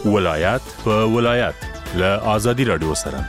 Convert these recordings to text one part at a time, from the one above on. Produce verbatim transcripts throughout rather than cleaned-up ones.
ولایت په ولایت له آزادي رادیو سره.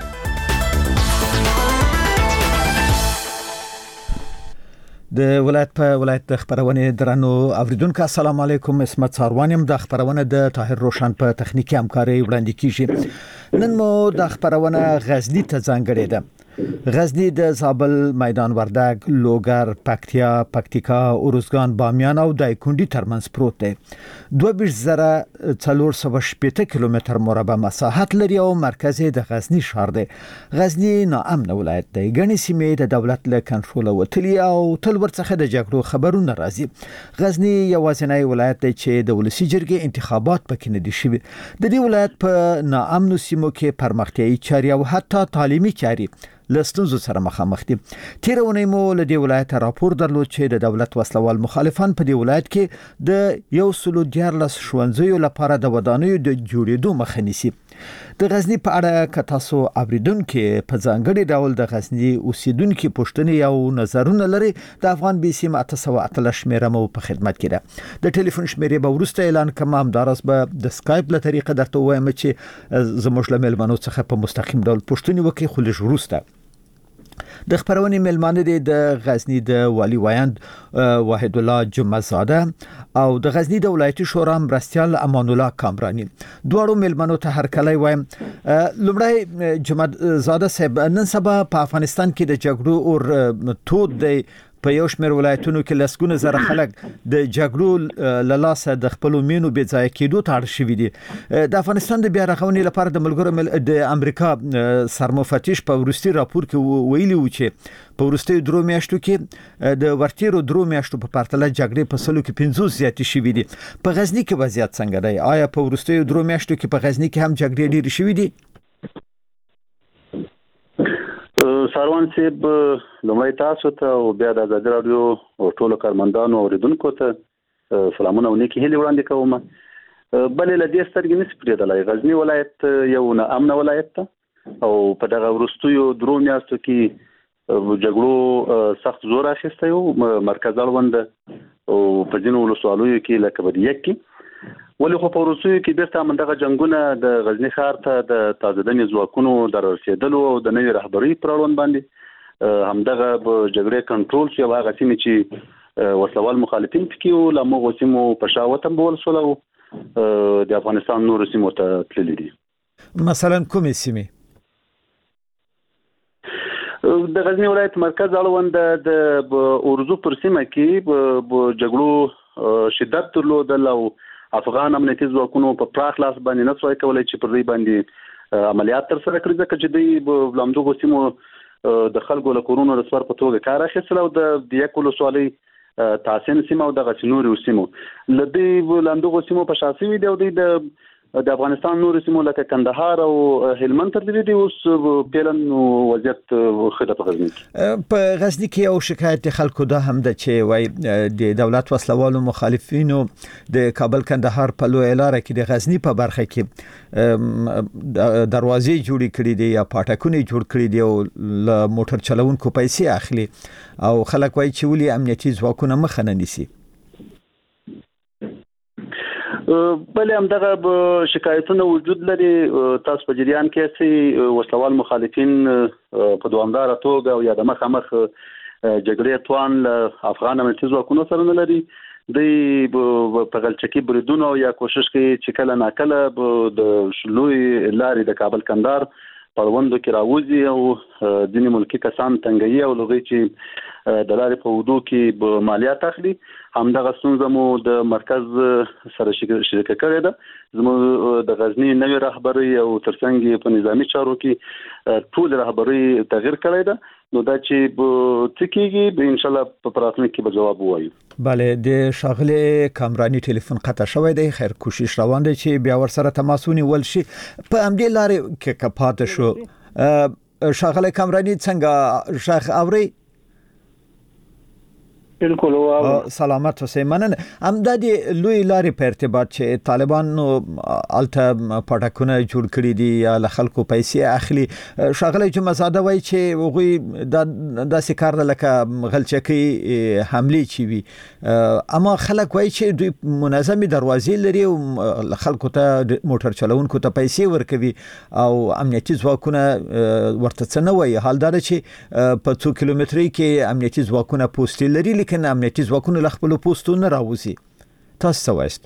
د ولایت په ولایت د خبرونه درنو اوریدونکو السلام علیکم. اسمت ساروانیم د خبرونه د طاهر روشن په تخنیکی همکاري وړاندې کیږي. نن مو د خبرونه غزنی ته ځانګړې ده. غزنی د زابل، میدان وردګ، لوګر، پکتیا، پکتیکا، اورزګان، بامیان او دایکنډي ترمنځ پروت دی. دوه ویشت زره څلور سوه شپږ کیلومتر مربع مساحت لري او مرکز د غزنی ښار دی. غزنی ناامن ولایت دی. ګڼې سیمې د دولت له کنټرول وتلي او تل ورڅخه د جګړو خبرونه راځي. غزنی یوازینی ولایت دی چې د ولسی جرګې انتخابات پکې نه دي شوي. د دې ولایت په ناامن سیمو کې پرمختیايي چارې او حتی تعلیمي چارې لستونزو سره مخامخ دي. تیرونه مو له دې ولایت راپور درلود چې د دولت وسلوال مخالفان په دې ولایت کې د یو سلو دیارلس ښوونځیو لپاره د ودانیو د جوړېدو مخه نیسي. د غزنی په اړه که تاسو اوریدونکو په ځانګړي ډول د غزنی اوسیدونکو پوښتنې او نظرونه لري، د افغان بي سي اته سوه اتلس شمیره مو په خدمت کې ده. د ټلیفون شمیرې به ورسته اعلان کوم. همدارس به د سکایپ له طریقې درته وایم چې زموږ له ملمنو څخه په مستقیم ډول پوښتنې وکړي. خو لږ وروسته د خبرونې ملمانه دي د غزنی د والی وایند واحد الله جمعه زاده او د غزنی د ولایتي شورا مرستیال امان الله کامرانی. دواړو ملمنو ته هر کله وایم. لومړی جمعه زاده صاحب، نن سبا په افغانستان کې د جګړو اور تود دی. په یو شمېر ولایتونو کې لسګونه زره خلک د جګړو له لاسه د خپل مینو بې ځای کېدو ته اړ شوي دي. د افغانستان د بیا رغونې لپاره د ملګرو مل د امریکا سرمفتش په وروستي راپور کې ویلي و چې په وروستي درو میاشتو کې د ورتیرو درو میاشتو په پرتله جګړې په سلو کې پنځوس زیاتې شوي دي. په غزنی کې وضعیت څنګه دی؟ آیا په وروستي درو میاشتو کې په غزنی کې هم جګړې ډېرې شوي دي؟ ساروان صاحب، لومړی تاسو ته او بیا د آزادي رادیو او ټولو کارمندانو او اوریدونکو ته سلامونه او نیکې هیلې وړاندې کوم. بلې له دې سترګې نشي پرېدلی، غزنی ولایت یو ناامن ولایت ده او په دغه وروستیو درو میاشتو کې جګړو سخت زور اخیستی و. مرکز اړوند او په ځینو ولسوالیو کې لکه بدیک کې، ولې خو په وروستیو کې بیرته همدغه جنګونه د غزنی ښار ته د تازه‌دمې ځواکونو د رارسېدلو او د نوې رهبرۍ پر اړوند باندې همدغه جګړې کنټرول شي او هغه سیمې چې وسلوال مخالفین پکې وو له همغو سیمو په شا وتمبول شول او د افغانستان نورو سیمو ته تللي دي. مثلا کومې سیمې؟ د غزنی ولایت مرکز اړوند د اورزو پر سیمه کې جګړو شدت درلودل او افغان امنیتي ځواکونو په پراخ لاس باندې نه شوی کولای چې پر دې باندې عملیات تر سره کړي، ځکه چې دوی لامدغو سیمو د خلکو له کورونو د سپر په توګه کار اخیستل او د یک ولسوالۍ تحسین سیمه او دغه نورو سیمو له دې لامدغو سیمو په شاسي وي دی او د د افغانستان نورو سیمو لکه کندهار او هلمند تر دې دی اوس پیلن وضعیت خده په غزنی کې. په غزنی کې یو شکایت خلکو دا هم ده چې وای د دولت وسلوالو مخالفینو د کابل کندهار په لوی لار کې د غزنی په برخه کې دروازې جوړې کړې دي یا پټکونه جوړ کړې دي او له موټر چلوونکو پیسې اخلي او خلک وای چې ولې امنیتي ځواکونه مخه نه نیسي. بلې همدغه شکایتونه وجود لري. تاسو په جریان کې چې وسلوال مخالفین په دوامداره توګه او یا د مخامخ جګړې توان له افغان امنیتي ځواکونو سره نه لري. دوی په غلچکي بریدونو یا کوشش کوي چې کله ناکله د لوی لارې د کابل کندهار پړوندو کې راوځي او ځینې ملکي کسان تنګوي او لغوي چې د لارې په ودو کې مالیات اخلي. همدغه ستونزه مو د مرکز سره شریکه کړې ده. زموږ د غزنی نوې رهبرۍ او ترڅنګ په نظامی چارو کې ټول رهبرۍ تغییر کړی ده. نو دا چې څه کېږي ان شاء الله په راتلونکي کې به جواب ووایو. بله، د ښاغلي کامرانی ټلیفون قطع شوی دی. خیر کوشش روان دی چې بیا ورسره تماس ونیول شي. په همدې لارې کې که پاتې شو ښاغلي کامرانی څنګه شیخ اوري؟ بالکل سلامت اوسئ. مننه. هم د دې لوی لارې په ارتباط چې طالبان نو الته پټکونه جوړ کړی دي یا له خلکو پیسې اخلي، شاغلی جمعزاده وایي چې هغوی د داسې کار لکه غلچکی حمله چی وي، اما خلک وایي چې دوی منظمي دروازې لري او خلکو ته موټر چلونکو ته پیسې ورکوي او امنیتي ځواکونه ورته څه نه وایي. حال دا چې په څو کیلومتري کې امنیتي ځواکونه پوسټ لري لیکن امنیتي ځواکونه له خپل پوسټو نه راوځي. تاسو څه وایست؟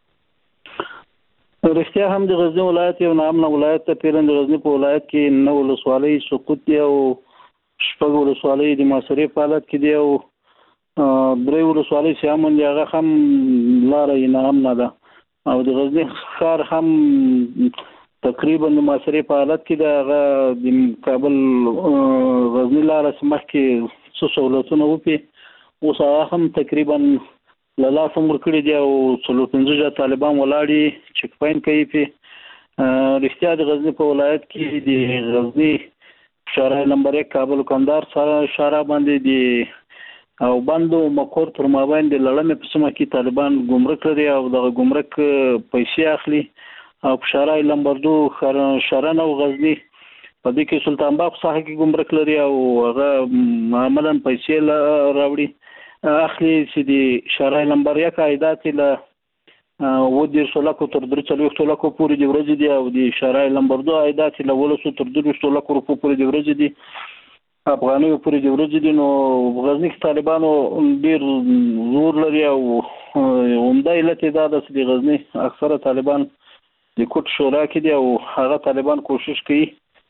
رښتیا هم د غزنی ولایت یو نامنه ولایت ته پیرن د غزنی په ولایت کې نو ولسوالۍ سقوط دی او شپږ ولسوالۍ د معاصرې په حالت کې دی او درې ولسوالۍ چې هم دی هغه هم لاره یې نامنه ده او د غزنی ښار هم تقریبا د معاصرې په حالت کې دی. هغه د کابل غزنی لاره مخکې څو سہولتونه وپی اوس هغه هم تقریبا له لاسه ورکړي دي او څلور پنځه طالبان ولاړي چک پوینټ کوي په رښتیا د غزنی په ولایت کې د غزنی شارع نمبر یک کابل کندهار سره شارع باندې دي او بندو مقر تر مابین د لړمې په سیمه کې طالبان ګمرک لري او د ګمرک پیسې اخلي او په شارع نمبر دو شارع نو غزنی په دې کې سلطان باغ ساحه کې ګمرک لري او هغه عملاً پیسې راوړي اخلي چې د شارع نمبر یک عایدات له و د سلکو تر درې څلوېښت لکو پورې د ورځې دي او د شارع نمبر دو عایدات له ولسو تر درویشت لکو روپو پورې د ورځې دي افغانیو پورې د ورځې دي. نو غزنی کې طالبانو ډیر زور لري او عمده علت دا ده چې د غزنی اکثره طالبان د کوټ شورا کې دي او هغه طالبان کوشش کوي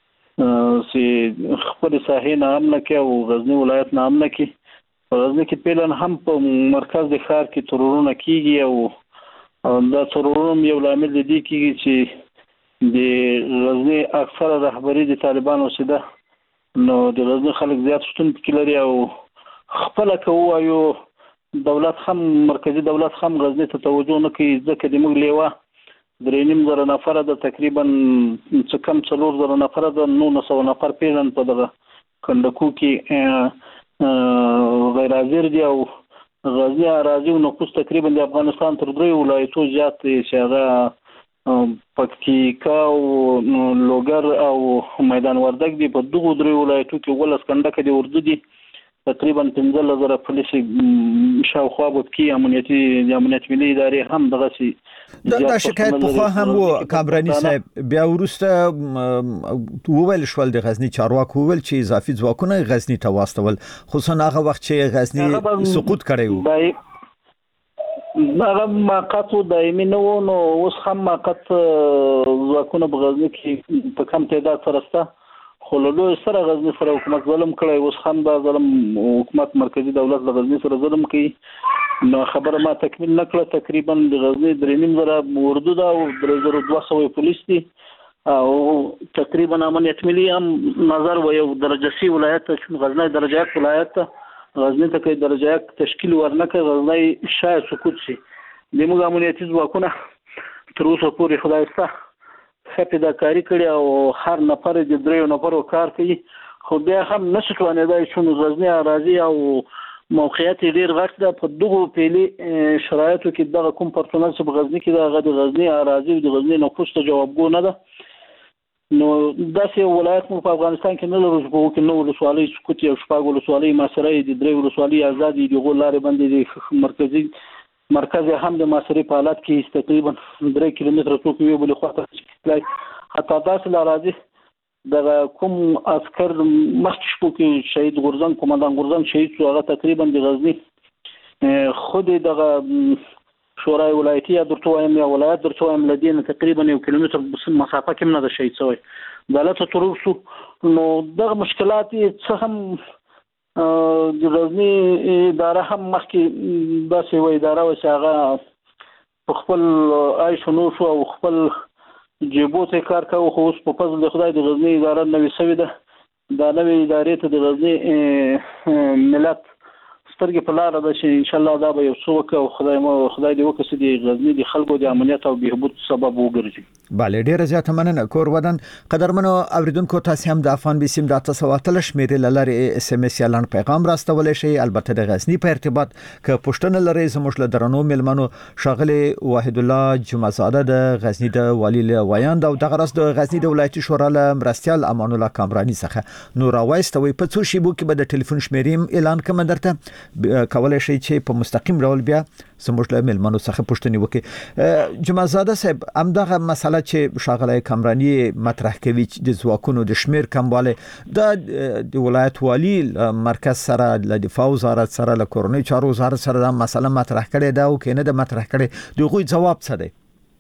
چې خپل ساحې نه امن کړي او غزنی ولایت نه امن کړي. په غزنی کې پیلن هم په مرکز د ښار کې ترورونه کیږي او دا ترورونه یو لامل دی کیږي چې د غزنی اکثره رهبری د طالبانو سده نو د غزنی خلک زیات شتون پکې لري او خپل کوو دولت هم مرکزی دولت هم غزنی ته توجه نه کوي ځکه د موږ لیوا درې نیم زره نفر ده تقریبا څه کم څلور زره نفر ده نو نه سو نفر پیژن په دغه کندکو کې غیر حاضر دي او غزنی اراضي او نفوس تقریبا د افغانستان تر درې ولایتو زیات چې هغه پکتیکا او لوګر او میدان وردګ دي. په دغه درې ولایتو کې ولس کنډک دي ورده دي تقریبا پنځه زره پولیس شاوخوا بوتکی امنیتي د امنیت ملي ادارې هم دغه سي دا شکایت په خو هم وو کابرانی صاحب بیا ورسته وویل شول د غزنی چارواکو ویل چې اضافي ځواکونه غزنی ته واستول خصوصا هغه وخت چې غزنی سقوط کړی وو. هغه موقت دایمي نه و نو اوس هم موقت ځواکونه په غزنی کې په کم تعداد سره سره خو له لوی سره غزنی سره حکومت ظلم کړی اوس هم دا ظلم حکومت مرکزی دولت د غزنی سره ظلم کوي. نو خبره ما تکمیل نکړه تقریبا د غزنی درې نیم زره اردو دا او درې زره دوه سوه پولیس دي او تقریبا امنیت ملي هم نظر و یو درجه سی ولایت چې غزنی درجه یک ولایت غزنی ته کې درجه یک تشکیل ورنکه غزنی شاید سقوط شي. د موږ امنیتي ځواکونه تر اوسه پورې خدای سته خپې دا کاری کړي او هر نفر د دریو نفرو کار کوي خو بیا هم نشي توانېدای چې غزنی اراضي او موقعیت ډیر غټ ده. په دغه پیلي شرایطو کې دغه کوم پرسونل چې په غزنی کې د غزنی اراضي او د غزنی نفوس ته جوابګو نه ده. نو داسې ولایت مو په افغانستان کې نه لرو چې په کې نو ولسوالۍ سقوط یو شپږ ولسوالۍ معاصرې د درې ولسوالۍ آزادي د غو لارې باندې مرکزي مرکز هم د معاصرې په حالت کې تقریبا درې کیلومتره څوک یو بل خواته حتی داسې لارازي د کوم عسكر مخکې شپو کې شهید غورزنګ قومندان غورزنګ شهید شو هغه تقریبا د غزنی خود دغه شورای ولایتي یا درته وایم یا ولایت درته وایم لدین تقریبا یو کیلومتر مسافه کې نه د شهید شوی دلته تر اوسه نو دغه مشکلات څه هم د غزنی اداره هم مخکې داسې و اداره و چې هغه په خپل عیش نو شو او خپل جيبو ته کار کوي خو اوس په فضل خدای د غزنی اداره نوې سوي ده دا نوې ادارې ته د غزنی ملت سترګې په لار ده چې ان شاء الله دا به یو څو وکړو خدای مو خدای دې وکړي چې غزنی د خلکو د امنیت او بهبود سبب وګرځي. bale ډیره زیاته مننه کور ودان قدرمنو اوریدونکو تاسو هم د افغان بیسیم د تاسو واتل شمیرې لاره اس ام اس یا لاند پیغام راستولای شي. البته د غزنی په ارتباط ک پښتنه لري زموږ له درنو ملمنو شاغلي وحید الله جمعزاده د غزنی د والی له ویاند او د غرس د غزنی د ولایتي شورا له مرستيال امان الله کامرانی څخه نور اوایستوي په څو شیبو کې به د ټلیفون شمیرې اعلان کوم درته کولای شي چې په مستقیم ډول بیا زموږ له ملمنو څخه پښتني وکي. جمعزاده صاحب همدغه مسله چې شاغلي کامرانی مطرح کوي د ځواکونو د شمیر کمواله د ولایت والی مرکز سره د دفاع وزارت سره له کورنۍ چارو وزارت سره د مسله مطرح کړي دا او کنه د مطرح کړي دغه جواب څه دی؟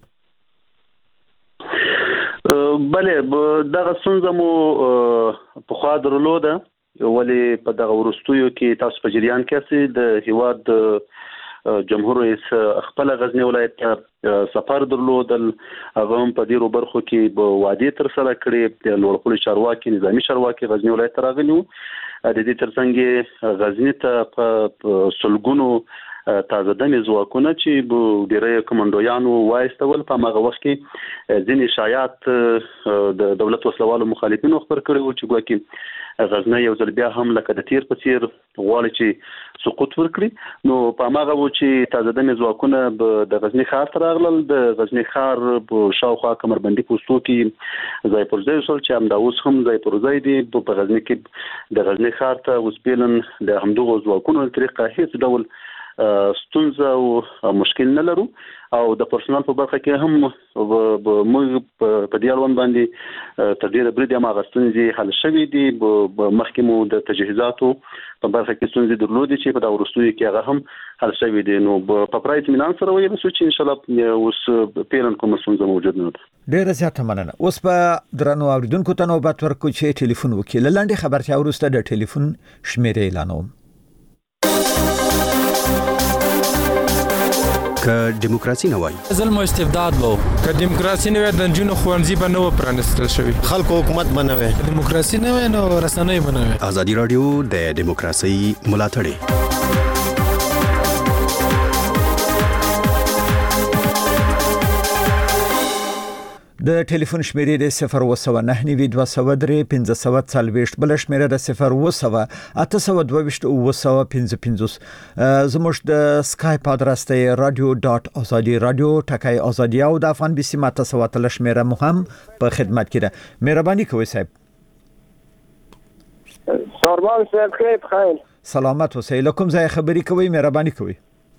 بله دغه څنګه مو په خوا درلوده ولی په دغه ورستیو کې تاسو په جریان کې سي د هیواد جمهور رئیس خپل غزنی ولایت سفر درلودل هغه هم په ډیرو برخو کې په وادي تر سره کړی د لوړپوړي چارواکي نظامی چارواکي غزنی ولایت راغلي د دې ترڅنګ غزنی ته په سلګونو تازه دمه ځواکونه چې ډیره کمانډویانو وایستول په هغه وخت کې ځینې شایعات د دولت وسلوالو مخالفینو خبر کړي وو چې ګواکې غزنی یو ځل بیا هم لکه د تیر په څیر غواړي چې سقوط ورکړي. نو په هغه و چې تازه دمه ځواکونه د غزنی ښار ته راغلل د غزنی ښار په شاوخوا کمربندي پوسټو کې ځای پر ځای وسول چې هم دا اوس هم ځای پر ځای دي په غزنی کې د غزنی ښار ته وسپیلن د همدغه ځواکونو طریقه هیڅ ډول ستونزه او مشکل نه لرو او د پرسونل په برخه کې هم موږ په دیالون باندې تر ډیره بریده ما غستنې حل شوې دي مخکې مو د تجهیزاتو په برخه کې ستونزې درلودې چې په دا ورستوي کې هغه هم حل شوې دي. نو په پرایت مینان سره وایي چې ان شاء الله اوس پیرن کوم ستونزه موجود نه ده. ډیره زیاته مننه. اوس په درنو اوریدونکو ته نوبت ورکو چې ټلیفون وکیل لاندې خبرتیا ورسته د ټلیفون شمیرې اعلانوم. که دیموکراسي نه وای ظلم او استبداد وو که دیموکراسي نه وای د جنونو خوانزي به نو پرانستل شوی خلکو حکومت بنوي دیموکراسي نه وای نو رسنۍ بنوي. ازادي رادیو د دیموکراسي ملاتړ د ټلیفون شمیرې د صفر و سو نه نیوي دوه سو درې پنځه سو څلويشت بل شمیره د صفر و سو اته سو دوه او سو پنځه پنځوس زموږ د سکایپ ادرس ته رادیو ډاټ ازادي رادیو ټکای ازادي او د افغان بي سي ماته سو تل شمیره مهم په خدمت کې ده. مهرباني کوئ صاحب. سارمان صاحب خیر خیر سلامت اوسئ. لکم ځای خبري کوئ مهرباني کوئ.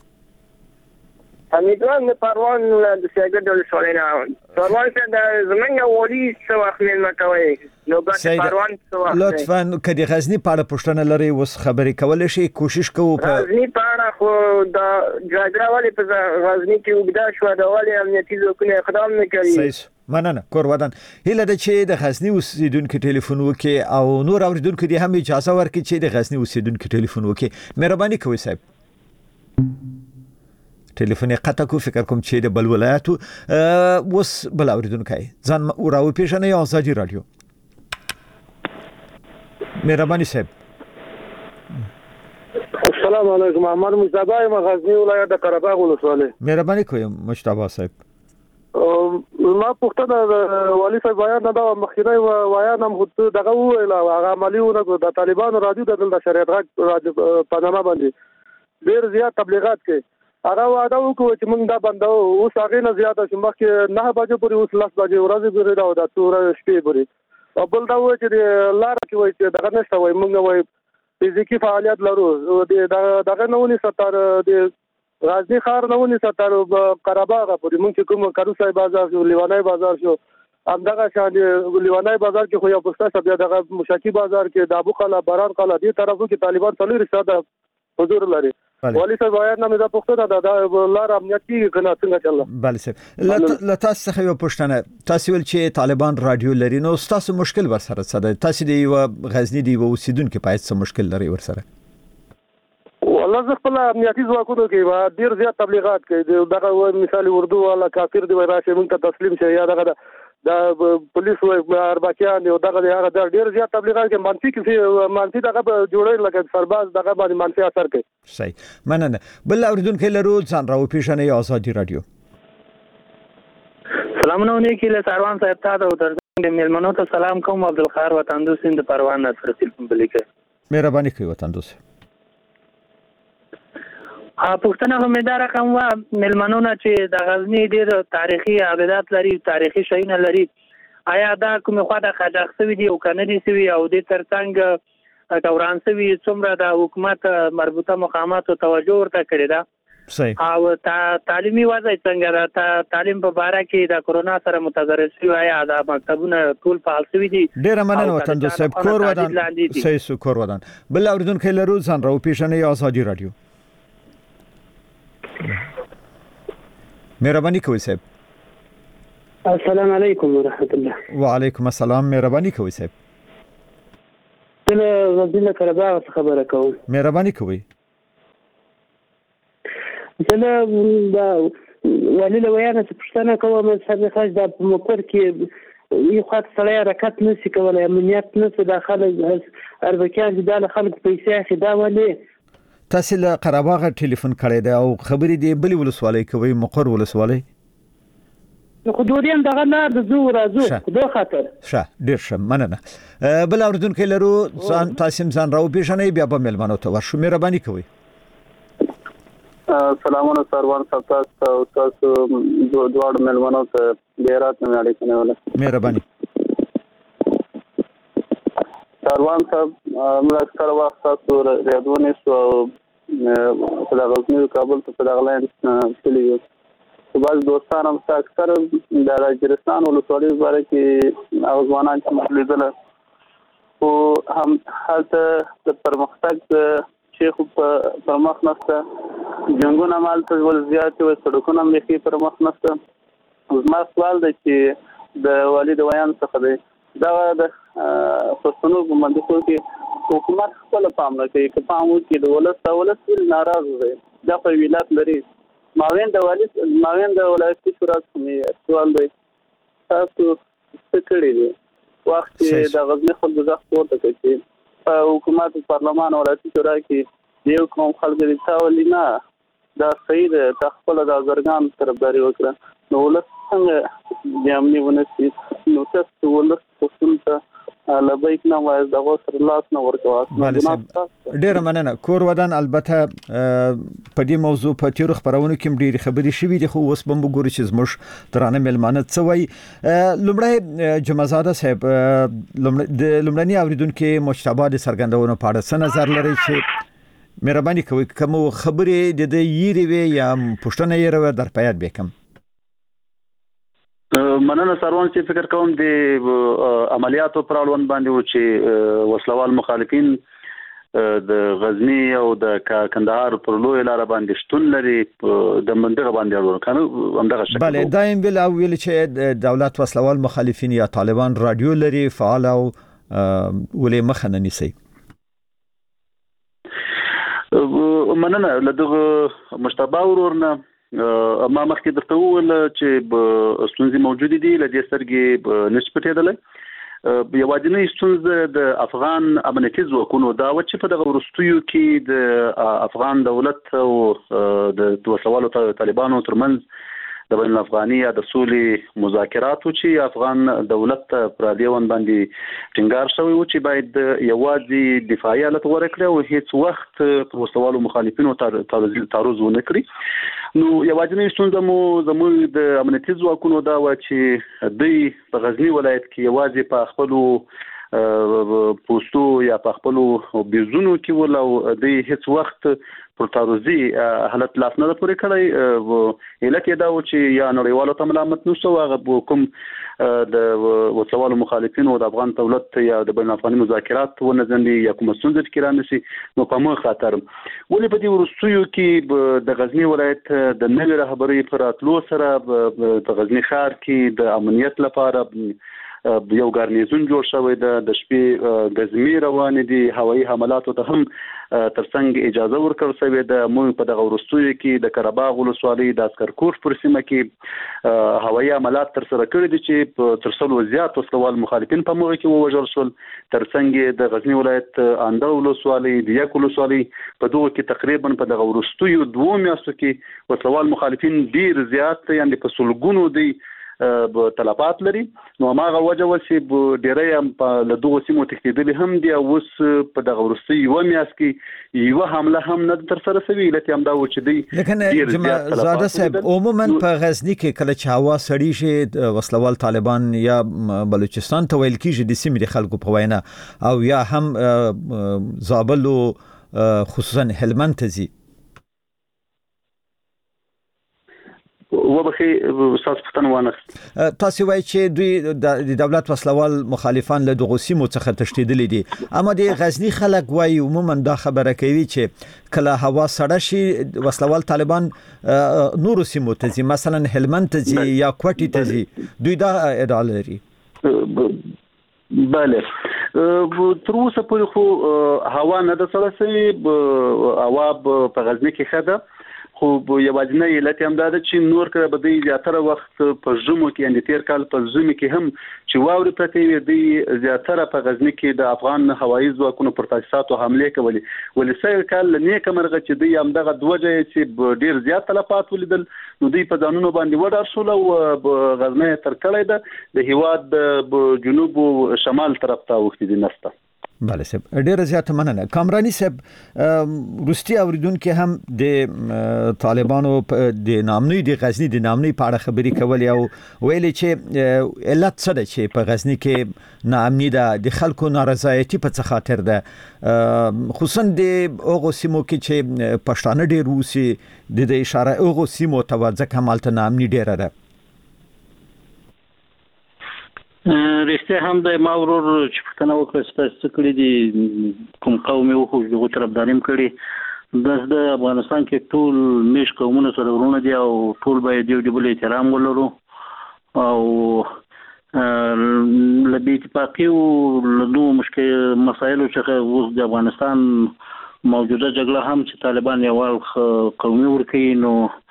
امیدوارم د پروان د سیاګر د شولینا پروان ته د زمنګ وړي څو اخلین مکوي نو ګټ پروان څو لطفا کدي غزنی په اړه پښتنه لري وس خبري کول شي کوشش کوو په غزنی په اړه خو د جګړه په غزنی کې وګدا شو د والي امنیتي ځواکونه اقدام نه کوي. صحیح مننه کور ودان هله د چې د غزنی اوسیدونکو ټلیفون وکي او نور اوریدونکو دي هم اجازه ورکړي چې د غزنی اوسیدونکو ټلیفون وکي. مهرباني کوئ صاحب. ټلیفون قطع کو فکر کوم چې د بل ولایتو وس بل اوریدونکو ځان اوراو پیژنې ازادي رادیو. مهرباني صاحب. السلام علیکم محمد مصطفی غزنی ولایت د قرهباغ ولسوالۍ. مهرباني کوم مصطفی صاحب. ما پښتنه والی صاحب بیان نه دا مخکینی وایان هم خود دغه ویل هغه عملیونه د طالبانو رادیو د شریعت غږ رادیو په نامه باندې ډیر زیات تبلیغات کوي. هغه وعده وکړو چې موږ دا بندو اوس هغه نه زیاته چې مخکې نه بجو پورې اوس لاس بجو ورځې پورې دا د تور شپې پورې او بل دا وایي چې لار کې وایي چې دغه نشته وایي موږ وایي فزیکی فعالیت لرو د دغه نوونی ستاره د غزنی ښار نوونی ستاره قرهباغ پورې موږ چې کوم کارو صاحب بازار شو لیوانای بازار شو همدغه شان لیوانای بازار کې خو یو پسته بیا دغه مشکی بازار کې د ابو قلا بران قلا دي طرفو کې طالبان څلور ساده حضور لري. والی صاحب آیات نه مې دا پښتنه دا لار امنیتي کنه څنګه چل. بله صاحب لتاس څخه یو پښتنه تاسو ول چې طالبان رادیو لري نو تاسو مشکل ورسره څه ده تاسو دی یو غزنی دی و اوسیدونکو پای څه مشکل لري ورسره؟ والله زه خپل امنیتي ځواکونو کې ډیر زیات تبلیغات کوي دغه مثال اردو والا کافر دی راشه مونږ ته تسلیم شي یا دغه د پولیس او اربکیان یو دغه هغه ډیر زیات تبلیغات کې منفي کې منفي دغه جوړې لکه سرباز دغه باندې منفي اثر کوي. صحیح مننه. بل اوریدونکو لرو ځان راو پیښنې آزادي رادیو. سلامونه نیکی له سروان صاحب ته او د ملمنو ته سلام کوم. عبدالخار وطندوس د پروان نه سره تلیفون بلیکه. مهرباني کوي وطندوس. ها پښتنه امیدوار کوم وا ملمنو نه چې د غزنی ډیر تاریخي ابدات لري، تاریخي شایونه لري. آیا دا کومه خوا د خاجاخسوي دی او کنه دي سوي او د ترڅنګ کورانسوي څومره د حکومت مربوطه مقامات توجه ورته کړی دا؟ صحیح. او تعلیمي وضع څنګه ده؟ تعلیم په باره کې د کورونا سره متضرر شوی آیا د مکتبونو ټول فعال شوي دي؟ ډیر مننه وطندوس صاحب. کور ودان صحیح سو کور ودان. بل اوریدونکو لرو ځان راو پیښنې آزادي رادیو. مهرباني کوي صاحب. السلام علیکم ورحمت الله. وعلیکم السلام. مهرباني کوي صاحب. زه غزنی قرهباغ خبره کوم. مهرباني کوي. زه د ولی له ویانه څه پوښتنه کوم چې خاص د مقر کې یو خاص سړی حرکت نشي کولای، امنیت نشي داخله اربکیان د داخله خلک پیسې اخی دا ولی تاسو له قرهباغ ټلیفون کړی دی او خبرې دی بل ولسوالۍ کوي مقر ولسوالۍ؟ خو دوریم دغه نه د زو راځو دوه خاطر. ښه ډیر ښه مننه. بل اوریدونکو لرو ځان تاسو ځان راو پیښنې بیا په ملمنو ته ورشو. مهرباني کوي. سلامونه سروان صاحب تاسو او تاسو دوه ملمنو ته ډیرات نه اړیکه نه ولا. مهرباني. سروان صاحب موږ سره وخت تاسو ریاضونه سو په دغه غزنی کابل ته په دغه لاین تللی. بعض دوستان هم اکثر د راجستان ولسوالۍ باره کې ځوانان چې لیدل او هم هلته د پرمختګ شیخ په مخ نسته، جنګونه مالته ول زیات او سړکونه هم لکه پر مخ نسته. زما سوال دی چې د والد ویان څخه دی دا د پښتنو په منځو کې حکومت خپل پام نه کوي، که پام وکړي د ولس ولس ناراض دی. دا په ویلات لري ماوین د والد ماوین د ولایتي شورا څخه سوال دی تاسو څه کړی دی وخت د غزنی خلکو ځخ پورته کوي په حکومت پارلمان ولایتي شورا کې یو کوم خلک دي تاولي نه دا صحیح ده تخپل د ازرګان طرفداري وکړه نو ولس څنګه د امني ونسي نو تاسو ولس پښتون ته لبیک نه وایي دغه سره لاس نه ورکوي. ډیر مننه. کور ودان البته په دې موضوع په تیر خبرونو کې ډیر خبرې شوې دي خو اوس به موږ ګورو چې زموږ ترانه ملمانه څه وایي. لومړی جمعزاده صاحب د لومړني اوریدونکو مشتبه د سرګندونو په اړه څه نظر لري چې مهرباني کوي کوم خبرې د دې یری وي یا پښتنه یې رو در پیاد وکم؟ مننه سروان چې فکر کوم د عملیاتو پر اړوند باندې و چې وسلوال مخالفین د غزنی او د کندهار پر لوی لار باندې شتون لري د منډه باندې اړول کنه همدغه شکل. بله دایم ویل او ویل چې دولت وسلوال مخالفین یا طالبان رادیو لري فعال او ولې مخه نه نیسي. مننه لدغه مشتبه ورورنه ما مخکې درته وویل چې ستونزې موجودې دي له دې سترګې نشي پټېدلی. یوازینۍ ستونزه د افغان امنیتي ځواکونو دا و چې په دغه وروستیو کې د افغان دولت او د وسلوالو طالبانو ترمنځ د بین الافغاني یا د سولې مذاکرات و چې افغان دولت پر دیوان باندې ټینګار شوی و چې باید یوازې دفاعي حالت ورکړي او هیڅ وخت پر وسلوالو مخالفینو تعرض ونه کړي. نو یوازینۍ ستونزه مو زموږ د امنیتي ځواکونو دا و چې دوی په غزنی ولایت کې یوازې په خپلو پوستو یا په خپلو بیزونو کې ول او دوی هیڅ وخت پر تعرضي حالت لاس نه پورې کړی. علت یې دا و چې یا نړیوالو ته ملامت نشو هغه کوم د وسلوالو مخالفین او د افغان دولت یا د بین الافغاني مذاکرات و نه ځندي یا کوم ستونزه کې رانشي نو په مخ خاطر ولې په دې ورستیو کې د غزنی ولایت د نوې رهبرۍ پر اتلو سره د غزنی ښار کې د امنیت لپاره یو ګارنیزون جوړ شوی د د شپې غزمي روان دي هوایي حملاتو ته هم ترڅنګ اجازه ورکړل شوې ده. موږ په دغه وروستیو کې د قرهباغ ولسوالۍ د عسکرکوټ پر سیمه کې هوایي حملات ترسره کړي دي چې په تر سلو زیات وسلوال مخالفین په موږ کې ووژل شول. ترڅنګ د غزنی ولایت اندړ ولسوالۍ د یک ولسوالۍ په دغه کې تقریبا په دغه وروستیو دوه میاشتو کې وسلوال مخالفین ډیر زیات یعنی په سلګونو دي طلبات لري. نو هغه وجه وسې ډیرې هم په لدغه سیمو تکتیدلې هم دي او اوس په دغه ورستي یو میاس کې یو حمله هم نه تر سره شوی لته هم دا و چې دی لیکن جماعت زاده صاحب عموما په غزنی کې کله چې هوا سړی شي وسلوال طالبان یا بلوچستان ته ویل کیږي د سیمې خلکو په وینا او یا هم زابل خصوصا هلمند ته زی وبخي استاد پښتون وانه تاسو وایي چې دوی د دولت وسلوال مخالفان له دغه سیمو څخه تشدیدلې دي اما د غزنی خلک وایي عموما دا خبره کوي چې کله هوا سړه شي وسلوال طالبان نور سیمو ته ځي مثلا هلمند ته ځي یا کوټي ته ځي دوی دا ادعا لري. بله تر اوسه پورې خو هوا نه د سړه سي هوا په غزنی کې خده خو یوازینی علت هم دا ده چې نور کړه به دی زیاتره وخت په ژمو کې یعنی تیر کال په ژمي کې هم چې واوري پرته وي دی زیاتره په غزنی کې د افغان هوایي ځواکونو پر تاسیساتو حمله کولې ولې سیر کال نیک مرغه چې دی هم دغه دوجه چې ډیر زیات تلفات ولیدل نو دی په ځانونو باندې وډار شول او غزنی تر کړه ده د هیواد د جنوب او شمال طرف ته وخت دي نسته. بله صاحب ډیره زیاته مننه. کامرانی صاحب روسي اوریدونکو هم د طالبانو د نامنوي د غزنی د نامنوي په اړه خبرې کولې او ویلي چې علت څه ده چې په غزنی کې ناامني ده د خلکو نارضایتي په څه خاطر ده خصوصا د اوغو سیمو کې چې پښتانه ډیر روسي د اشاره اوغو سیمو ته ځکه مالته ناامني ډیره ده. رښتیا هم د ما ورور چې پښتنه وکړه ستاسو کړي دي کوم قوم یو خو دغه طرفداریم کړي د افغانستان کې ټول میش قومونه سره ورونه دي او ټول باید یو ډول احترام ولرو او لبي اتفاقي او له مشکل مسایلو څخه اوس د افغانستان موجوده جګړه هم چې طالبان یو قومي ورکي نو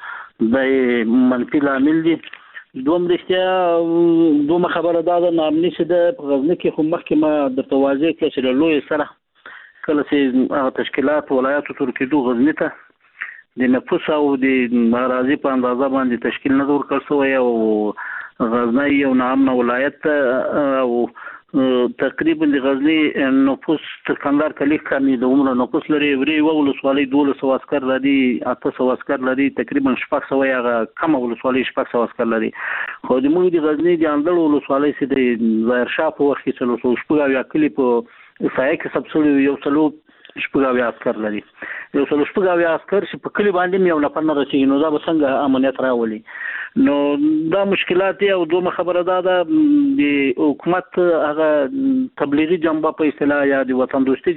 د منفي عامل دي. دوم رښتیا دوم خبره دا ده نامني چې د غزنی کې خو مخکې ما د توازی کې چې لوی سره کله چې تشکیلات ولایاتو ترکیدو غزنی ته د نفوس او د ناراضي په اندازه باندې تشکیل نه ورکړ شوی او غزنی یو نامنه ولایت او تقریبا د غزنی نفوس تکندار کلی کمی د عمر نفوس لري وری ولسوالۍ دوله سو عسكر لري اته سو عسكر لري تقریبا شپږ سو یا کم ولسوالۍ شپږ سو عسكر لري خو د موږ د غزنی د اندړ ولسوالۍ سي د ظاهر شاه په وخت کې څلور سو شپږ یا کلی په سایه کې سبسړي یو څلو شپږ یا عسكر لري یو څلو شپږ یا عسكر چې په کلی باندې یو نفر نه رسېږي نو دا به څنګه امنیت راولي نو دا مشکلات او دوه خبره ده د حکومت هغه تبلیغي جنبه په اصطلاح یا د وطن دوستي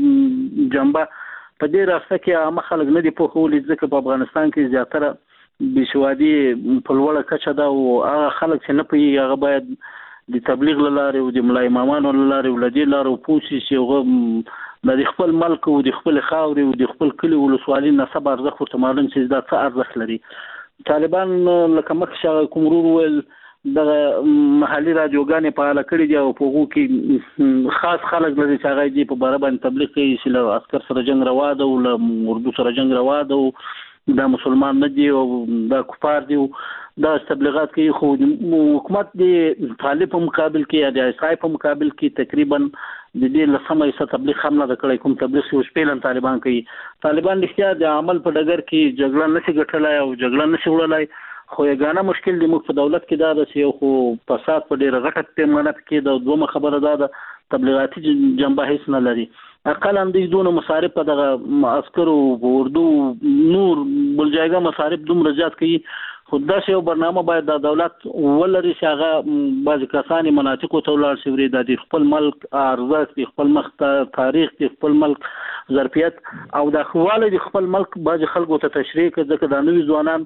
جنبه په دې راسته کې عام خلک نه دی په خولې ځکه په افغانستان کې زیاتره بشوادي په لوړه کچه ده او هغه خلک چې نه پي هغه باید د تبلیغ لاره او د ملای امامانو لاره ولدي لاره پوسی شي او د خپل ملک او د خپل خاوري او د خپل کلی ولسوالۍ نسب ارزښت ورته معلوم چې دا څه ارزښت لري. طالبان لکه مخشه کومرور ول د محلي رادیوګانې په اړه کړی دی او په هغه کې خاص خلک لري چې هغه دی په بار باندې تبلیغ کوي چې له عسكر سره جنگ روا ده او له اردو سره جنگ روا ده او دا مسلمان نه دي او دا کفار دي دا تبلیغات کوي خو حکومت دی طالب په مقابل کې یا د اسرائیل په مقابل کې تقریبا د دې لسمه یې تبلیغ هم نه کړی کوم تبلیغ چې شپېلن طالبان کوي. طالبان رښتیا د عمل په ډګر کې جګړه نشي ګټلای او جګړه نشي وړلای خو یګانه مشکل دی موږ په دولت کې دا د یو خو فساد په ډیره غټه پیمانه کې د دوه خبره ده د تبلیغاتي جنبه هیڅ نه لري. اقل هم د دونه مصارف په دغه عسکرو اردو نور بل ځایګه مصارف دومره زیات کوي خو دا یو برنامه باید د دولت ولري چې هغه بعض کسانی مناطقو ته ولاړ شي د خپل ملک ارزښت د خپل مخ تاریخ د خپل ملک ظرفیت او د خواله د خپل ملک بعض خلکو ته تشریح کوي ځکه د نوي ځوانان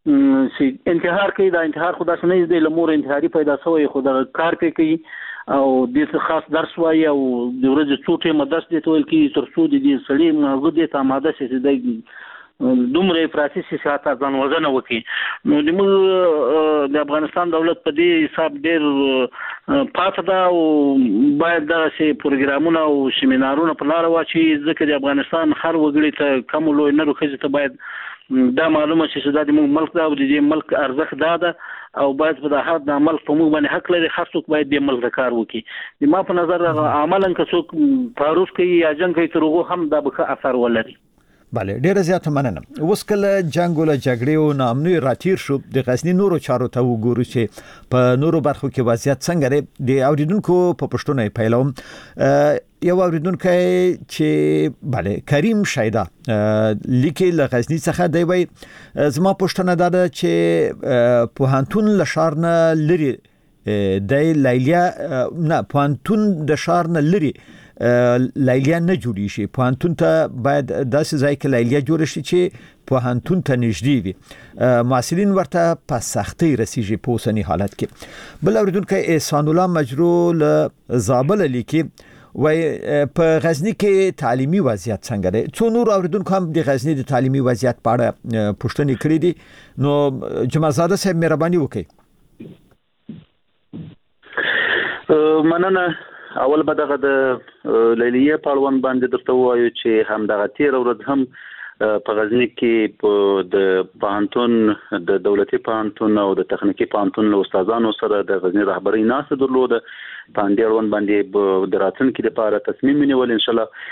چې انتحار کوي دا انتحار خو داسې نه دی لمور انتحاري پیدا شوی خو دا کار کوي او د څه خاص درس وایي او د ورځې څو ټیمه درس دی ټول کې تر څو د دې سړي مغز دې ته آماده شي د دومره افراطي سیاست ځان وزنه وکړي نو د موږ د افغانستان دولت په دې حساب ډېر پاتې ده او باید داسې پروګرامونه او سیمینارونه په لاره واچي ځکه د افغانستان هر وګړي ته کم لوی نرو ښځې ته باید دا معلومه شي چې دا د موږ ملک دا او د دې ملک ارزښت دا ده او باید په هر د عمل په موږ باندې حق لري هر څوک باید د ملک کار وکړي د ما په نظر عملاً که څوک تعرض کوي یا جنګ کوي تر هغه هم دا به اثر ولري. بله ډیره زیاته مننه. اوس کله جنگ ول جګړې او نامنوي راتیر شو د غزنی نورو چارو ته وګورو چې په نورو برخو کې وضعیت څنګه دی د اوریدونکو په پښتون پیلوم یو اوریدونکو چې بله کریم شایدا لیکي له غزنی څخه دی وای زما پښتنه ده چې په هانتون لشارنه لري د لیلیا نه پانتون د شارنه لري لیلیا نه جوړی شي پانتون ته باید داسې ځای کې لیلیا جوړ شي چې پانتون ته نږدې وي محصلین ورته په سختۍ رسیږي په اوسنی حالت کې. بل اوریدونکو احسان الله مجرو له زابل لیکي وای په غزنی کې تعلیمي وضعیت څنګه دی څو نور اوریدونکو هم د غزنی د تعلیمي وضعیت په اړه پوښتنه کړې دي نو جمعزاده صاحب مهرباني وکړئ. مننه. اول به دغه د لیلیه پالوان باندې درته وایو چې هم دغه تیر ورځ هم په غزنی کې په د پانتون د دولتي پانتون او د تخنیکی پانتون له استادانو سره د غزنی رهبری ناس درلوده پاندېړون باندې د راتلونکي لپاره تصمیم نیول ان شاء الله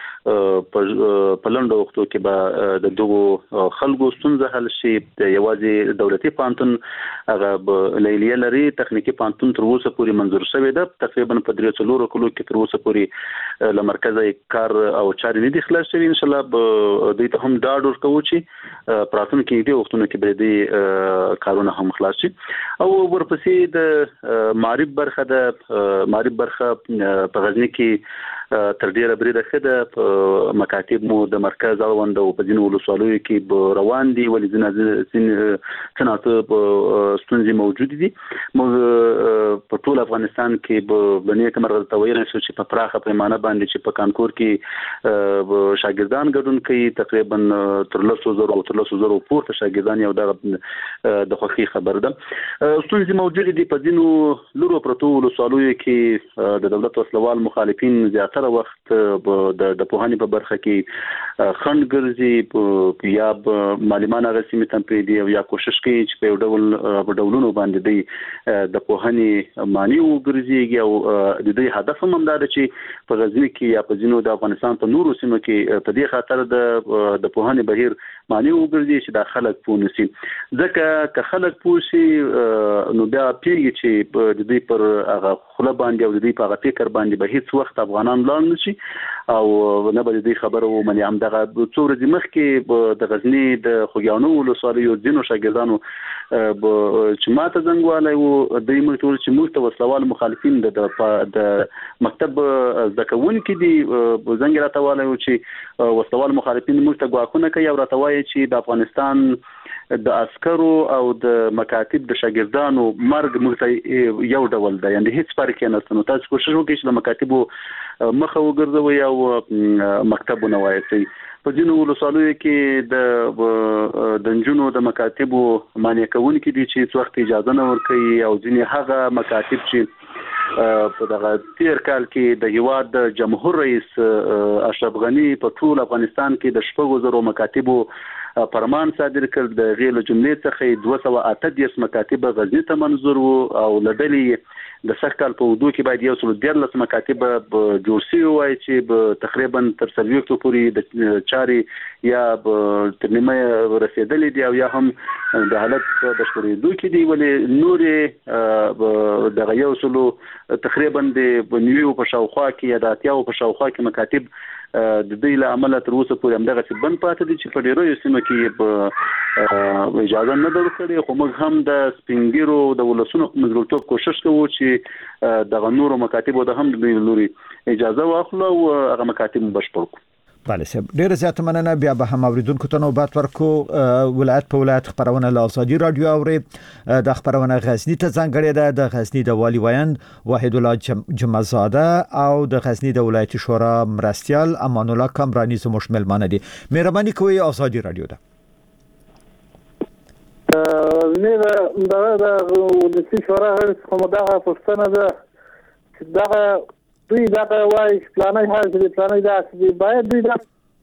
په لنډو وختو کې به د دغو خلکو ستونزه حل شي. یوازې دولتي پانتون هغه لیلیه لري تخنیکی پانتون تر اوسه پورې منظور شوی ده تقریبا په درې څلورو کلو کې تر اوسه پورې له مرکزي کار او چارې نه دي خلاص شوی ان شاء الله دوی ته هم دا ډور کوو چې پراتون کې دي وختونه کې به دي کارونه هم خلاص شي. او ورپسې د معرب برخه د معرب برخه په غزنی کې تر ډیره بریده خده مکاتب مو د مرکز اړوند او په ځینو ولسوالیو کې روان دي ولې ځینې څنګه په ستونزې موجود دي. موږ په ټول افغانستان کې بنې کمرغه تویر شو چې په پراخه پیمانه باندې چې په کانکور کې شاګردان ګډون کوي تقریبا تر لسو زرو او تر لسو زرو پورته شاګردان یو دغه د خوخي خبر ده. ستونزې موجود دي په ځینو لورو پروتو ولسوالیو کې د دولت وسلوال مخالفین زیات سره وخت د د پوهنې په برخه کې خند ګرځي یا معلومانه غسیمه تمپریدي او یا کوشش کوي چې په ډول په ډولونو باندې دی د پوهنې معنی وګرځي او د دې هدف هم دا ده چې په غزنی کې یا په ځینو د افغانستان په نورو سیمو کې په دې خاطر د د پوهنې بهیر معنی وګرځي چې د خلک پونسي ځکه که خلک پوسي نو بیا پیږي چې د دې پر هغه خله باندې او د دې په فکر باندې به هیڅ وخت افغانان لاړ نشي او نه به دې خبره و مني هم دغه څو ورځې مخکې د غزنی د خوګیانو ولسوالیو ځینو شاګردانو چې ماته زنګواله و د موږ ټول چې موږ ته وسلوال مخالفین د د مکتب زکون کې دي زنګ راتواله و چې وسلوال مخالفین موږ ته غواخونه کوي او راتوي چې د افغانستان د عسکرو او د مکاتب د شاګردانو مرګ موږ ته یو ډول دی یعنی هیڅ فرق نه نشته. نو تاسو کوشش وکړئ چې د مکاتبو مخه وګرځوي او مکتبونه وایي. په ځینو ولسوالیو کې د د نجونو د مکاتبو معنی کوونکي دي چې څو وخت اجازه نه ورکوي او ځینې هغه مکاتب چې په دغه تیر کال کې د هیواد د جمهور رئیس اشرف غنی په ټول افغانستان کې د شپږو زرو مکاتبو فرمان صادر کړ. د غیر جملې څخه دوه سوه اته دیرش مکاتب غزنی ته منظور وو او لړلې د سخت کال په ودو کې باید یو څو دیرلس مکاتب جوړ شي وای چې تقریبا تر څلوېښتو پورې د چاري یا تر نیمه رسیدلې دي او یا هم د حالت په بشپړېدو کې دي ولې نورې دغه یو څلو تقریبا د نیو په شاوخوا کې یا د اتیاو په شاوخوا کې مکاتب د دې له عمله تر اوسه پورې همدغه څه بند پاتې دي چې په ډیرو سیمو کې په اجازه نه درکړي. خو موږ هم د سپینګیرو د ولسونو مزګرتوب کوشش کوو چې د غنورو مکاتبو د هم د لوري اجازه واخلو او هغه مکاتب بشپړ کړو. بله سب ډیر زیات مننه. بیا به هم اوریدونکو ته نوبت ورکو. ولایت په ولایت خبرونه له ازادي رادیو اوري. د خبرونه غزنی ته ځانګړې ده. د غزنی د والی ویاند وحید الله جمعزاده او د غزنی د ولایتي شورا مرستیال امان الله کامرانی زموږ ملمانه دي. مهرباني کوئ ازادي رادیو ده. نه دا دا ولسی شورا کومه دا پښتنه ده دا دوی دا وایي پلانای هغه پلانای دا چې باید دوی دا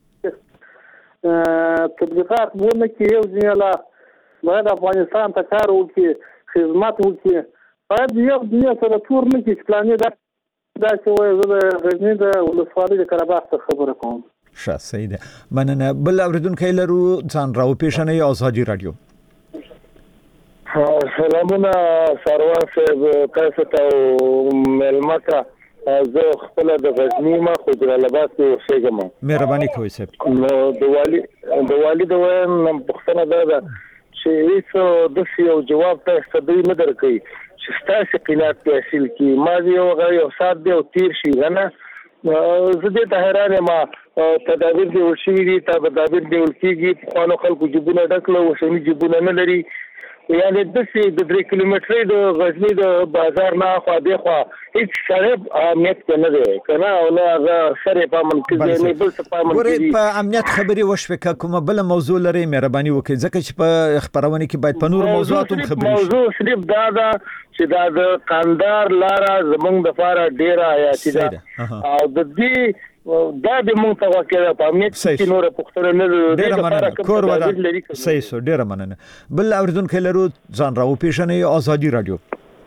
تطبیقات ونه کې یو ځله باید افغانستان ته کار وکړي خدمت وکړي باید یو دنیا سره تور نه کې پلانې دا دا چې وایي زه د غزنی د ولسوالۍ د قرهباغ څخه خبره کوم. ښه صحیح ده. مننه. بل اوریدونکو لرو ځان راو پیښنې ازادي رادیو. سلامونه سروان صاحب تاسو ته ملمتا زه خپل د غزنی ما خو د لباس کې اوسېږم. مهرباني کوئ صاحب. نو د والی د والی د وین پښتنه دا ده چې هیڅ د یو جواب ته صدې نه درکې چې ستاسو قناعت په حاصل کې ما یو غي او سات دی او تیر شي غنه زه دې ته حیران ما تدابیر دی ورشي دي تدابیر دی ورکیږي خو خلکو جبونه ډکله وشمي جبونه نه لري یعنی د سې د درې کیلومترې د غزنی د بازار نه خو به خو هیڅ شرب امنیت نه دی کنه او نه هغه سره په منځ کې نه بل څه په منځ کې په امنیت خبري وشوي کومه بل موضوع لري مهرباني وکړئ ځکه چې په خبرونه کې باید په نور موضوعاتو خبري موضوع صرف دا دا چې دا د قندار لاره زمونږ د فاره ډیره حیاتي ده او د دې دا د مونږ ته واقعه په امنیت کې نور پختره نه ډیره مننه کور ودا صحیح سو ډیره مننه. بل اوریدونکو لرو ځان راو پیښنې ازادي رادیو.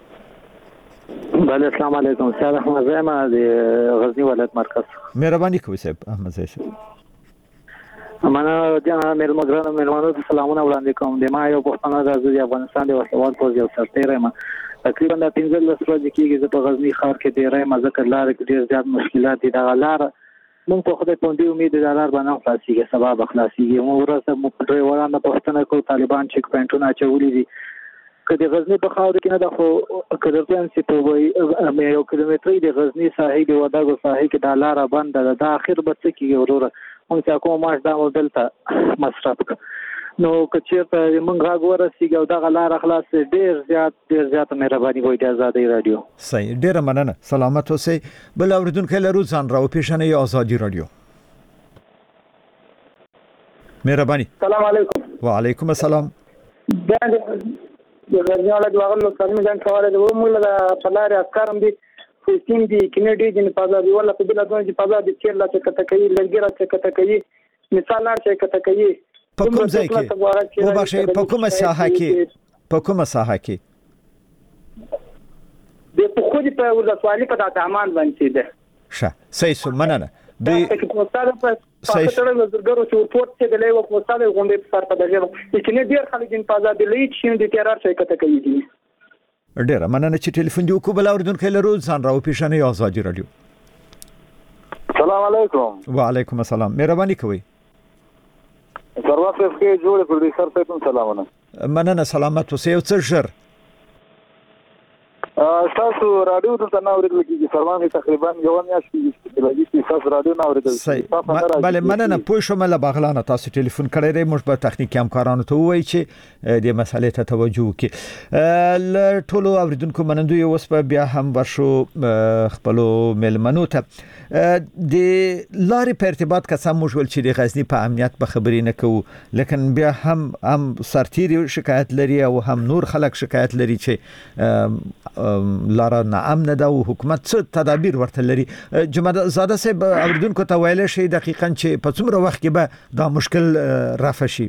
بله السلام علیکم. سید احمد زما د غزنی ولایت مرکز. مهرباني کوئ صاحب احمد زئی صاحب. منه جناب ملمګرانو ملمانو سلامونه وړاندې کوم. د ما یو پښتنه د افغانستان د وسوال پوز یو سرتیری ما تقریبا د پنځه لس ورځې کېږي په غزنی ښار کې ډیره مذکر لار کې ډیر زیات مشکلات دي. دا لار مونږ په خدای په دې امید د لار باندې خلاصيږي سبب خلاصيږي. مو ورته مو په ډیر وړاندې پښتنه کو طالبان چیک پوینټونه چولې دي کله غزنی په خاور کې نه د خو کډرتن چې په وای یو کیلومتري د غزنی ساحل او دغه ساحل کې د لار بند ده د اخر بچ کې وروره مونږ چې کوم ماش دا مودل ته مصرف نو کچېرته مونږ غوړ رسیږي او دغه لار خلاص ډیر زیات ډیر زیات مهرباني وای د آزادي رادیو. صحیح ډیر مننه. سلامت اوسئ. بل اوریدونکو لرو ځان راو پیښنې ازادي رادیو. مهرباني. السلام علیکم. وعلیکم السلام. دا د غزنی ولایت واغلو کلمې ځان کوله د موږ له پلار اسکارم دي سیستم دي کینډي دي په ځای ولا په بل ځای په ځای د چیر لا څه کته کوي لګیرا څه کته کوي مثال لار څه کته کوي په کوم ځای کې او باشه په کومه ساحه کې په کومه ساحه کې د په خو دې په ولسوالۍ په دامان باندې ده. ښه صحیح سو مننه. د پوسټاله په پاتره وزرګرو چې ورپورټ چې د لیو پوسټاله غونډې په سر په دغه چې نه ډیر خلک ان پازا دی لې چې د تیرار څخه کته کوي دي. ډیر مننه چې ټلیفون دی کو بل اوریدونکو لرو ځان راو پیښنې ازادي رادیو. السلام علیکم. وعلیکم السلام. مهرباني کوئ. سروان صاحب کې جوړ پروډوسر ته کوم سلامونه. مننه سلامت اوسئ. یو څه ژر تاسو رادیو ته نه اورېدل کیږي سروان تقریبا یو میاشت کې لګي چې تاسو رادیو نه اورېدل. بله مننه پوه شوم له بغلانه تاسو ټلیفون کړی دی. موږ به تخنیکی همکارانو ته ووایو چې د مسالې ته توجه وکړي. له ټولو اوریدونکو منندوی اوس به بیا هم ورشو خپلو مېلمنو ته. د لارې په ارتباط قسم موږ ول چې د غزنی په امنیت به خبرې نه کوو لیکن بیا هم هم سرتیری شکایت لري او هم نور خلک شکایت لري چې لاره ناامن ده او حکومت څه تدابیر ورته لري. جمعه زاده صاحب اوریدونکو ته ویل شي دقیقاً چې په څومره وخت کې به دا مشکل رافع شي.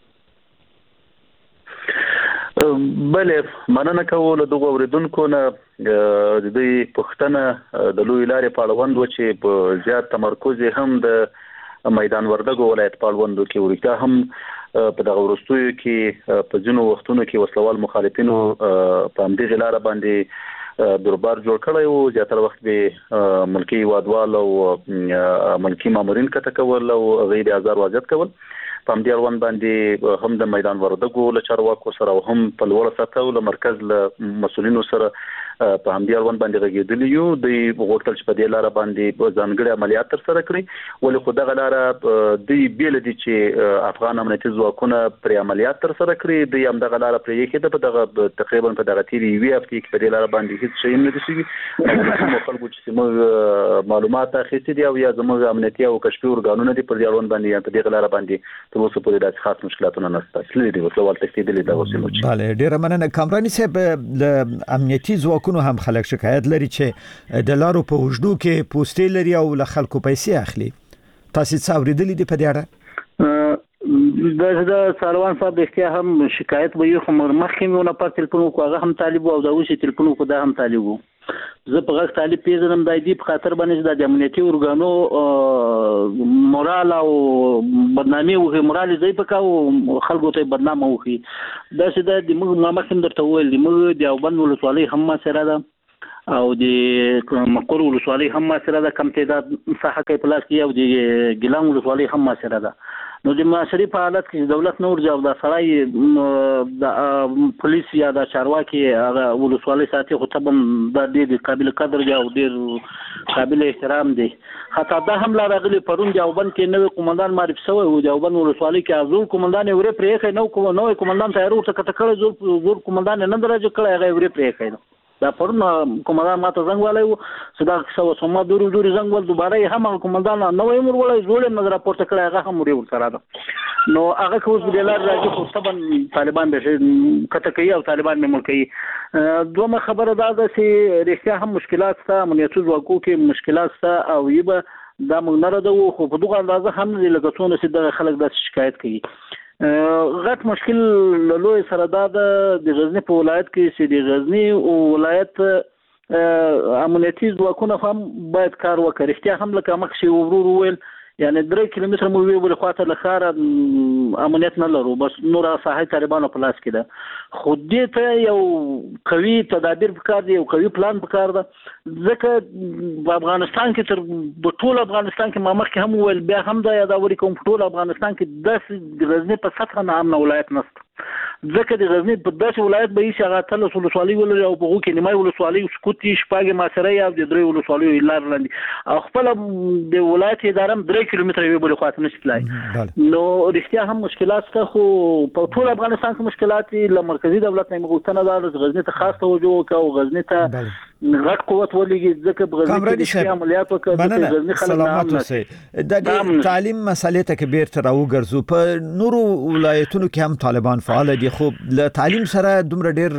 بله مننه کوم دغه اوریدونکو نه د دې پښتنه د لوی لارې پاړوند و چې په زیات تمرکز هم د میدان وردګو ولایت پاړوندو کې ورته هم په دغه ورستوي کې په ځینو وختونو کې وسلوال مخالفینو په همدې لار باندې دربار جوړ کړی او زیاتره وخت به ملکی وادوال او ملکی مامورین کته کول او غیر آزار واجب کول. په همدې اړوند باندې هم د میدان وردګو له چارواکو سره او هم په لوړ سطح او له مرکز له مسولینو سره په همدې اړوند باندې غږېدلی یو د غوښتل چې په دې لار باندې ځانګړي عملیات تر سره کړي ولې خو دغه لار د بیل دي چې افغان امنیتي ځواکونه پر عملیات تر سره کړي د هم دغه لار پر یې کې د دغه تقریبا په دغه تیری وی اف کې په دې لار باندې هیڅ شی نه دي شوی نو خلکو چې موږ معلومات اخیستي دي او یا زموږ امنیتي او کشفي ارګانونه دي پر دې اړوند باندې په دې لار باندې تر اوسه پورې د خاص مشکلاتونه نشته چې دې وسوال تکتیدلې دا اوسمو چې bale ډیر مننه کامرانی صاحب د امنیتي ځواکونو هم خلک شکایت لري چې د لارو په وجدو کې پوسټې لري او له خلکو پیسې اخلي تاسو څه اوریدلې دي په دې اړه د د سالوان صاحب د اختیار هم شکایت به یو خمر مخکمه په تلیفون کو هغه هم طالب او دا اوسې تلیفون کو دا هم طالب زه په غږ طالب پیژنم د دې په خاطر باندې د امنیتي ارګانو مورال او بدنامي او مورال زې پکاو خلکو ته بدنامه وخی دا چې د موږ نامخم درته ویل موږ د یوبن ولسوالۍ هم سره ده او د مقر ولسوالۍ هم سره ده کم تعداد صحه کې پلاس کې او د ګیلان ولسوالۍ هم سره ده نو د معاشري په حالت کې دولت نور جواب د سړی د پولیس یا د چارواکي هغه ولسوالۍ ساتي خو طبعا د دې قابل قدر او ډیر قابل احترام دی حتی دا هم لا راغلي پرون جوابن کې نو قومندان معرفي شوی او جوابن ولسوالۍ کې ازول قومندان ورې پرې نو کوم نو قومندان تیارو ته کټکړ زول زول قومندان نه درجه کړی هغه ورې پرې کړی دا پرون قومندان ماته زنګ والای وو صدا څو سم دوري دوري زنګ ول دوباره هم قومندان نو یې مور ولای زول نظر راپورته کړی هغه هم ورې ورسره ده نو هغه کوز د لار راځي خو طبعا طالبان به کته کوي او طالبان مې ملکي دومره خبره ده چې رښتیا هم مشکلات ستا امنیتي ځواکو کې مشکلات ستا او یبه دا موږ نه راځو خو په دغه اندازه هم نه لګښتونه چې د خلک د شکایت کوي غټ مشکل لوی سره دا د غزنی په ولایت کې چې د غزنی ولایت امنیتي ځواکونه هم باید کار وکړي رښتیا هم لکه مخکې ورور وویل یعنی درې کیلومتر مو وی ول خواته لخر امنیت نه لرو بس نور صحه طالبانو په لاس کې ده خو دې ته یو قوي تدابیر وکړ دی یو قوي پلان وکړ ده ځکه په افغانستان کې تر ټول افغانستان کې ما مخکې هم ول بیا هم دا یادوري کوم ټول افغانستان کې د غزنی په سطح نه امن ولایت نشته ځکه د غزنی په داسې ولایت به هیڅ هغه تل ولسوالۍ ولري او په کې نیمای ولسوالۍ سکوتي شپږه ماسره یا د درې ولسوالۍ لار لاندې او خپل د ولایت اداره درې کیلومتر وی بل خواته نشتلای نو رښتیا هم مشکلات ته خو په ټول افغانستان کې مشکلات له مرکزی دولت نه مغوښتنه ده غزنی ته خاص توجه وکاو غزنی ته غټ قوت ولګي ځکه په غزنی کې عملیات وکړي غزنی خلک سلامات اوسئ د تعلیم مسلې ته کبیر تر وګرځو په نورو ولایتونو کې هم طالبان فعال دي خو له تعلیم سره دومره ډیر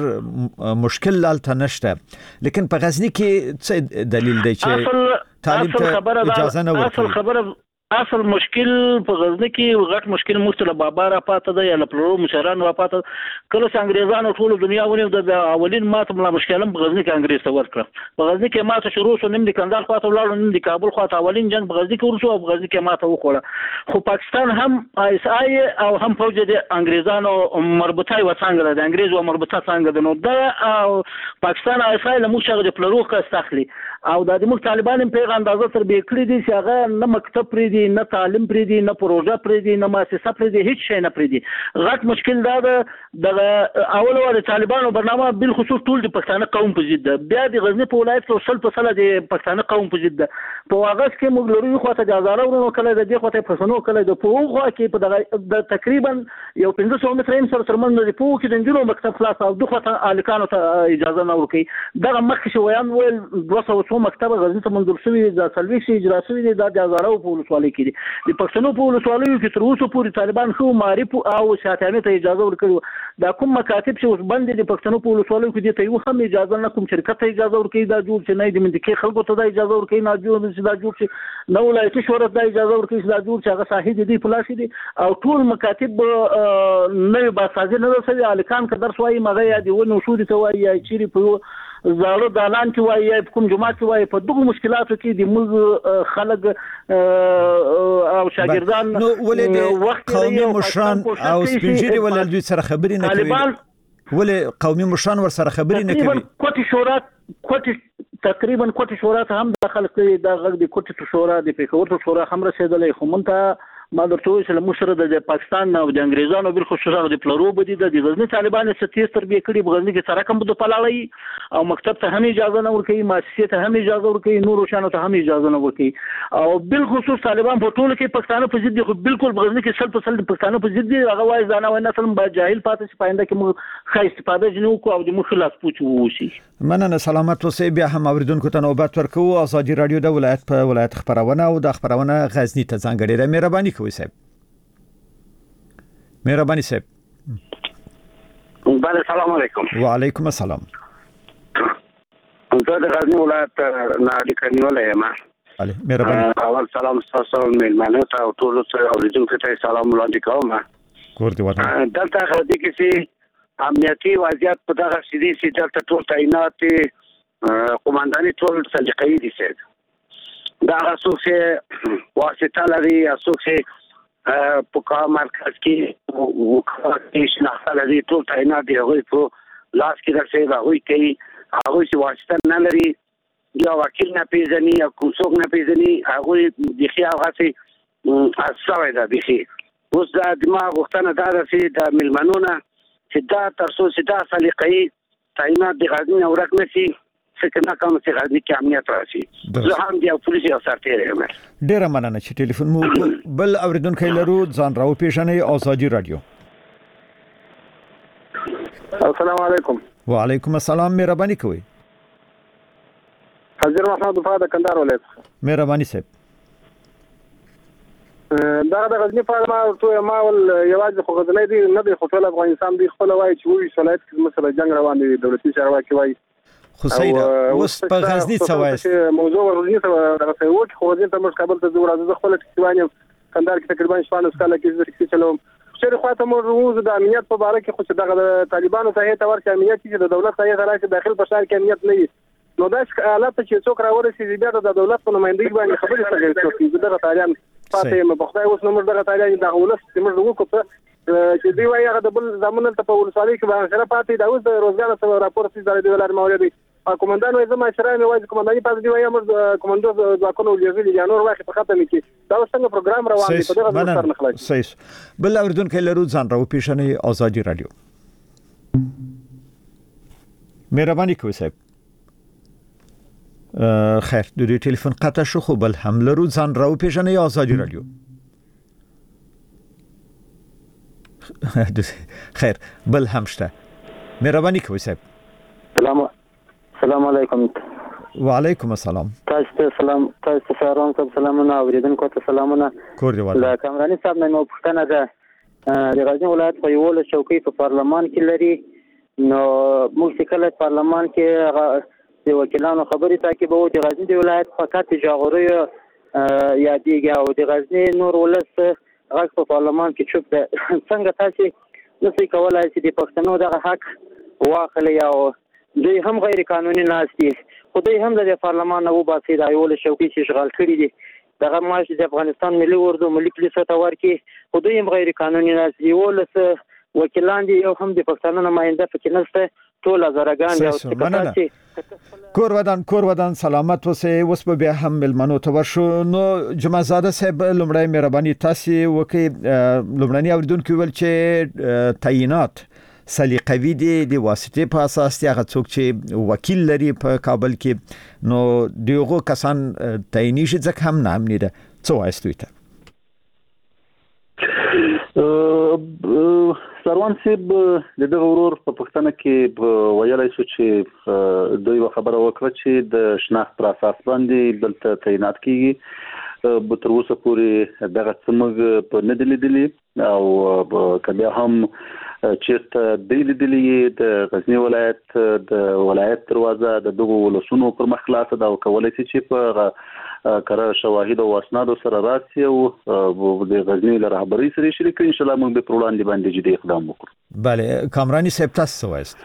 مشکل لالته نشته لیکن په غزنی کې څه دلیل دی چې تعلیم ته اجازه نه ورکوي اصل خبره اصل مشکل په غزنی کې غټ مشکل مستله بابا را پاته ده یا لپلو مشران را پاته کله چې انګريزانو ټول دنیا ونیو د اولین ماته ملا مشکل په غزنی کې انګريز ته ورکړه په غزنی کې ماته شروع شو نیم د کندهار خواته ولاړو نیم د کابل خواته اولین جنگ په غزنی کې ورسو او په غزنی کې ماته وخوړه خو پاکستان هم آی اس آی او هم فوج د انګريزانو مربوطه و څنګه د انګريز و مربوطه څنګه د نو د او پاکستان آی اس آی له موږ څنګه د پلوغ کا استخلي او د موږ طالبان په اندازه تر به کړی دي چې هغه نه مکتب پری دي نه تعلیم پری دي نه پروژه پری دي نه مؤسسه پری دي هیڅ شی نه پری دي غټ مشکل دا د اول ور طالبانو برنامه بل خصوص ټول د پښتانه قوم په ضد بیا د غزنی په ولایت کې وصل په سره د پښتانه قوم په ضد په واغس کې موږ لري خو ته جزاره ورونو کله د دې خو ته پښتنو کله د په خو کې په د تقریبا یو پنځه سوه متر سره ترمن د په کې د جنونو مکتب خلاص او دغه ته الکانو ته اجازه نه ورکي دغه مخ شویان ول دوه سوه مکتب غزنی ته منظور شوی د سلوي شي اجرا شوی د جزاره په ولسوالۍ کې د پښتنو په ولسوالیو کې تر اوسه پورې طالبان خو معرفت او شاتانه ته اجازه ورکړي دا کوم مکاتب چې اوس بند دي پښتنو په ولسوالیو کې ته یو هم اجازه نه کوم شرکت ته اجازه ورکړي دا جوړ چې نه د منځکي خلکو ته دا اجازه ورکړي نه جوړ چې دا جوړ چې نو ولایتي شورت دا اجازه ورکړي چې دا جوړ چې هغه صحیح دي په لاس دي او ټول مکاتب نه باسازي نه رسوي الکان که درس وایي مغه یا دی ونه شو دي ته وایي یا چیرې په زاړه دالان کې وایي کوم جماعت کې وایي په دغه مشکلاتو کې د موږ خلک او شاګردان نو ولې قومي مشران او سپینجری ولل دوی سره خبرې نه کوي ولې قومي مشران ور سره خبرې نه کوي کوټي شورا کوټي تقریبا کوټي شورا ته هم داخل کړي دا غږ د کوټي شورا د پیښور شورا هم رسیدلې خو مونته ما درته وایي چې موږ سره د پاکستان او د انګریزانو بل خصوصا د پلرو بدی د غزنی طالبان ستې تربیه کړي په غزنی کې سره کوم د پلاړی او مکتب ته هم اجازه نه ورکوي مؤسسې ته هم اجازه ورکوي نور شانو ته هم اجازه نه ورکوي او بل خصوص طالبان په ټول کې پښتانه په ضد دي خو بالکل په غزنی کې سل په سل پښتانه په ضد دي هغه وایي ځانه وای نسل با جاهل پاتې شي پاینده کې موږ ښه استفاده جنو کو او د مخ خلاص پوچ ووسی مننه سلامت اوسئ بیا هم اوریدونکو ته نوبت ورکو ازادي رادیو د ولایت په ولایت خبرونه او د خبرونه غزنی ته ځانګړې ده مهرباني کوئ صاحب مهرباني صاحب بله سلام علیکم وعلیکم السلام زه د غزنی ولایت نه لیکنیولی یم بله مهرباني اول سلام تاسو مېلمنو ته او ټولو ته اوریدونکو ته سلام وړاندې کوم کور دی وطن دلته غزنی کې چې امنیتي وضعیت په دغه سیدي چې دلته ټول تعینات قومانداني ټول سلیقه‌يي دي سید دا څوک چې واسطه لري څوک چې په کار مرکز کې وکړي شناخته لري ټول تعینات دی هغوی په لاس کې درسي هغوی کوي هغوی چې واسطه نه لري یا وکیل نه پیژني یا کوم څوک نه پیژني هغوی بیخي هغه چې اساوي ده بیخي اوس دا دماغ غوښتنه دا ده چې د مېلمنو نه چې دا تر څو چې دا سلیقه‌يي تعینات د غزني نه ورک نه شي فکر نه کوم چې غزني کې امنیت راشي زه هم د پولیسو او سرتیر یم ډیره مننه چې ټلیفون مو بل اوریدونکو لرو ځان راو پیژنې ازادي رادیو السلام علیکم وعلیکم السلام مهرباني کوئ حضرت محمد وفاد کندهار ولایت مهرباني صاحب دا د غزنی په اړه ما ته ما ول یوازې خو غزنی دی نه دی خو ټول افغانستان دی خپل وایي چې وی ولایت کې مثلا جنگ روان دی دولتي چارواکي وایي خو سیده اوس په غزنی څه وایي موضوع غزنی ته راځي و چې خو غزنی ته موږ کابل ته ځو راځو خپل ټکوانیم کندهار کې تقریبا شپږ کال کې چې چلوم چې خو ته موږ د امنیت په اړه کې خو چې دغه طالبانو ته هیته ورکړي امنیت چې د دولت ته راځي داخل په شهر کې امنیت نه نو دا حالت چې څوک راورسي بیا د دولت په نمائندګۍ باندې خبرې کوي دغه طالبان پاتې مې په خدای اوس نو موږ دغه طالبان د ولس چې موږ وکړو چې دی وايي هغه د بل ځامن ته په ولسوالۍ کې باندې سره پاتې دا اوس د روزګار سره راپور چې زړه دی ولر مولوی کومندان وایي زما شرای مې وایي کومنداني پاتې دی وايي موږ کومندو ځواکونو ولېږلي یا نور واخې په ختمه کې دا څنګه پروګرام روان دی په دغه سره نه خلاص صحیح بل اوریدونکو لرو ځان راو پیژنې ازادي رادیو مهرباني کوئ صاحب خیر د دې ټلیفون قطع شو خو بل هم لرو ځان راو پیژنې ازادي رادیو خیر بل هم شته مهرباني کوئ صاحب سلام سلام علیکم وعلیکم السلام تاسو ته سلام تاسو ته سلام کوم سلامونه اوریدونکو ته سلامونه کور دی ولا کامرانی صاحب نو پښتنه ده د غزنی ولایت په یو له چوکۍ په پارلمان کې لري نو موږ چې کله پارلمان کې د وکیلانو خبرې تعقیب او د غزنی ولایت فقط جاغوري یا دیګه او د غزنی نور ولس غږ په پارلمان کې چوپ ده څنګه تاسو نسي کولای چې د پښتنو دغه حق واخلي او دوی هم غیر قانوني ناس دي خو دوی هم د پارلمان نه وباسي د یو له شوکي چې اشغال کړی دي دغه معاش د افغانستان ملي اردو ملي پولیسو ته ورکي خو دوی هم غیر قانوني ناس دي ولس وکیلان دي او هم د پښتنو نماینده پکې نشته ټول زراګان او سکرټری کور ودان کور ودان سلامت اوسئ اوس به بیا هم ملمنو ته ورشو نو جمعه زاده صاحب لمړی مهرباني تاسو وکي لمړنی اوریدونکو ول چې تعینات سلیقوي دي د واسطې په اساس دی هغه څوک چې وکیل لري په کابل کې نو دغه کسان تعیني شي ځکه هم نه امني ده څه وایستوي ته سروان صاحب د دغه ورور په پښتنه کې ویلای شو چې دوی خبره وکړه چې د شناخت پر اساس باندې دلته تعینات کیږي به تر اوسه پورې دغه څمګ په نه دلیدلی او کله هم چیرته د لیدلې د غزنی ولایت د ولایت دروازه د دغه ولسونو پر مخ خلاصه دا کولای شي چې په قرار شواهد او اسناد سره راسي او د غزنی له رهبری سره شریک ان شاء الله موږ به پروړاندې باندې جدي اقدام وکړو بله کامرانی صاحب تاسو وایست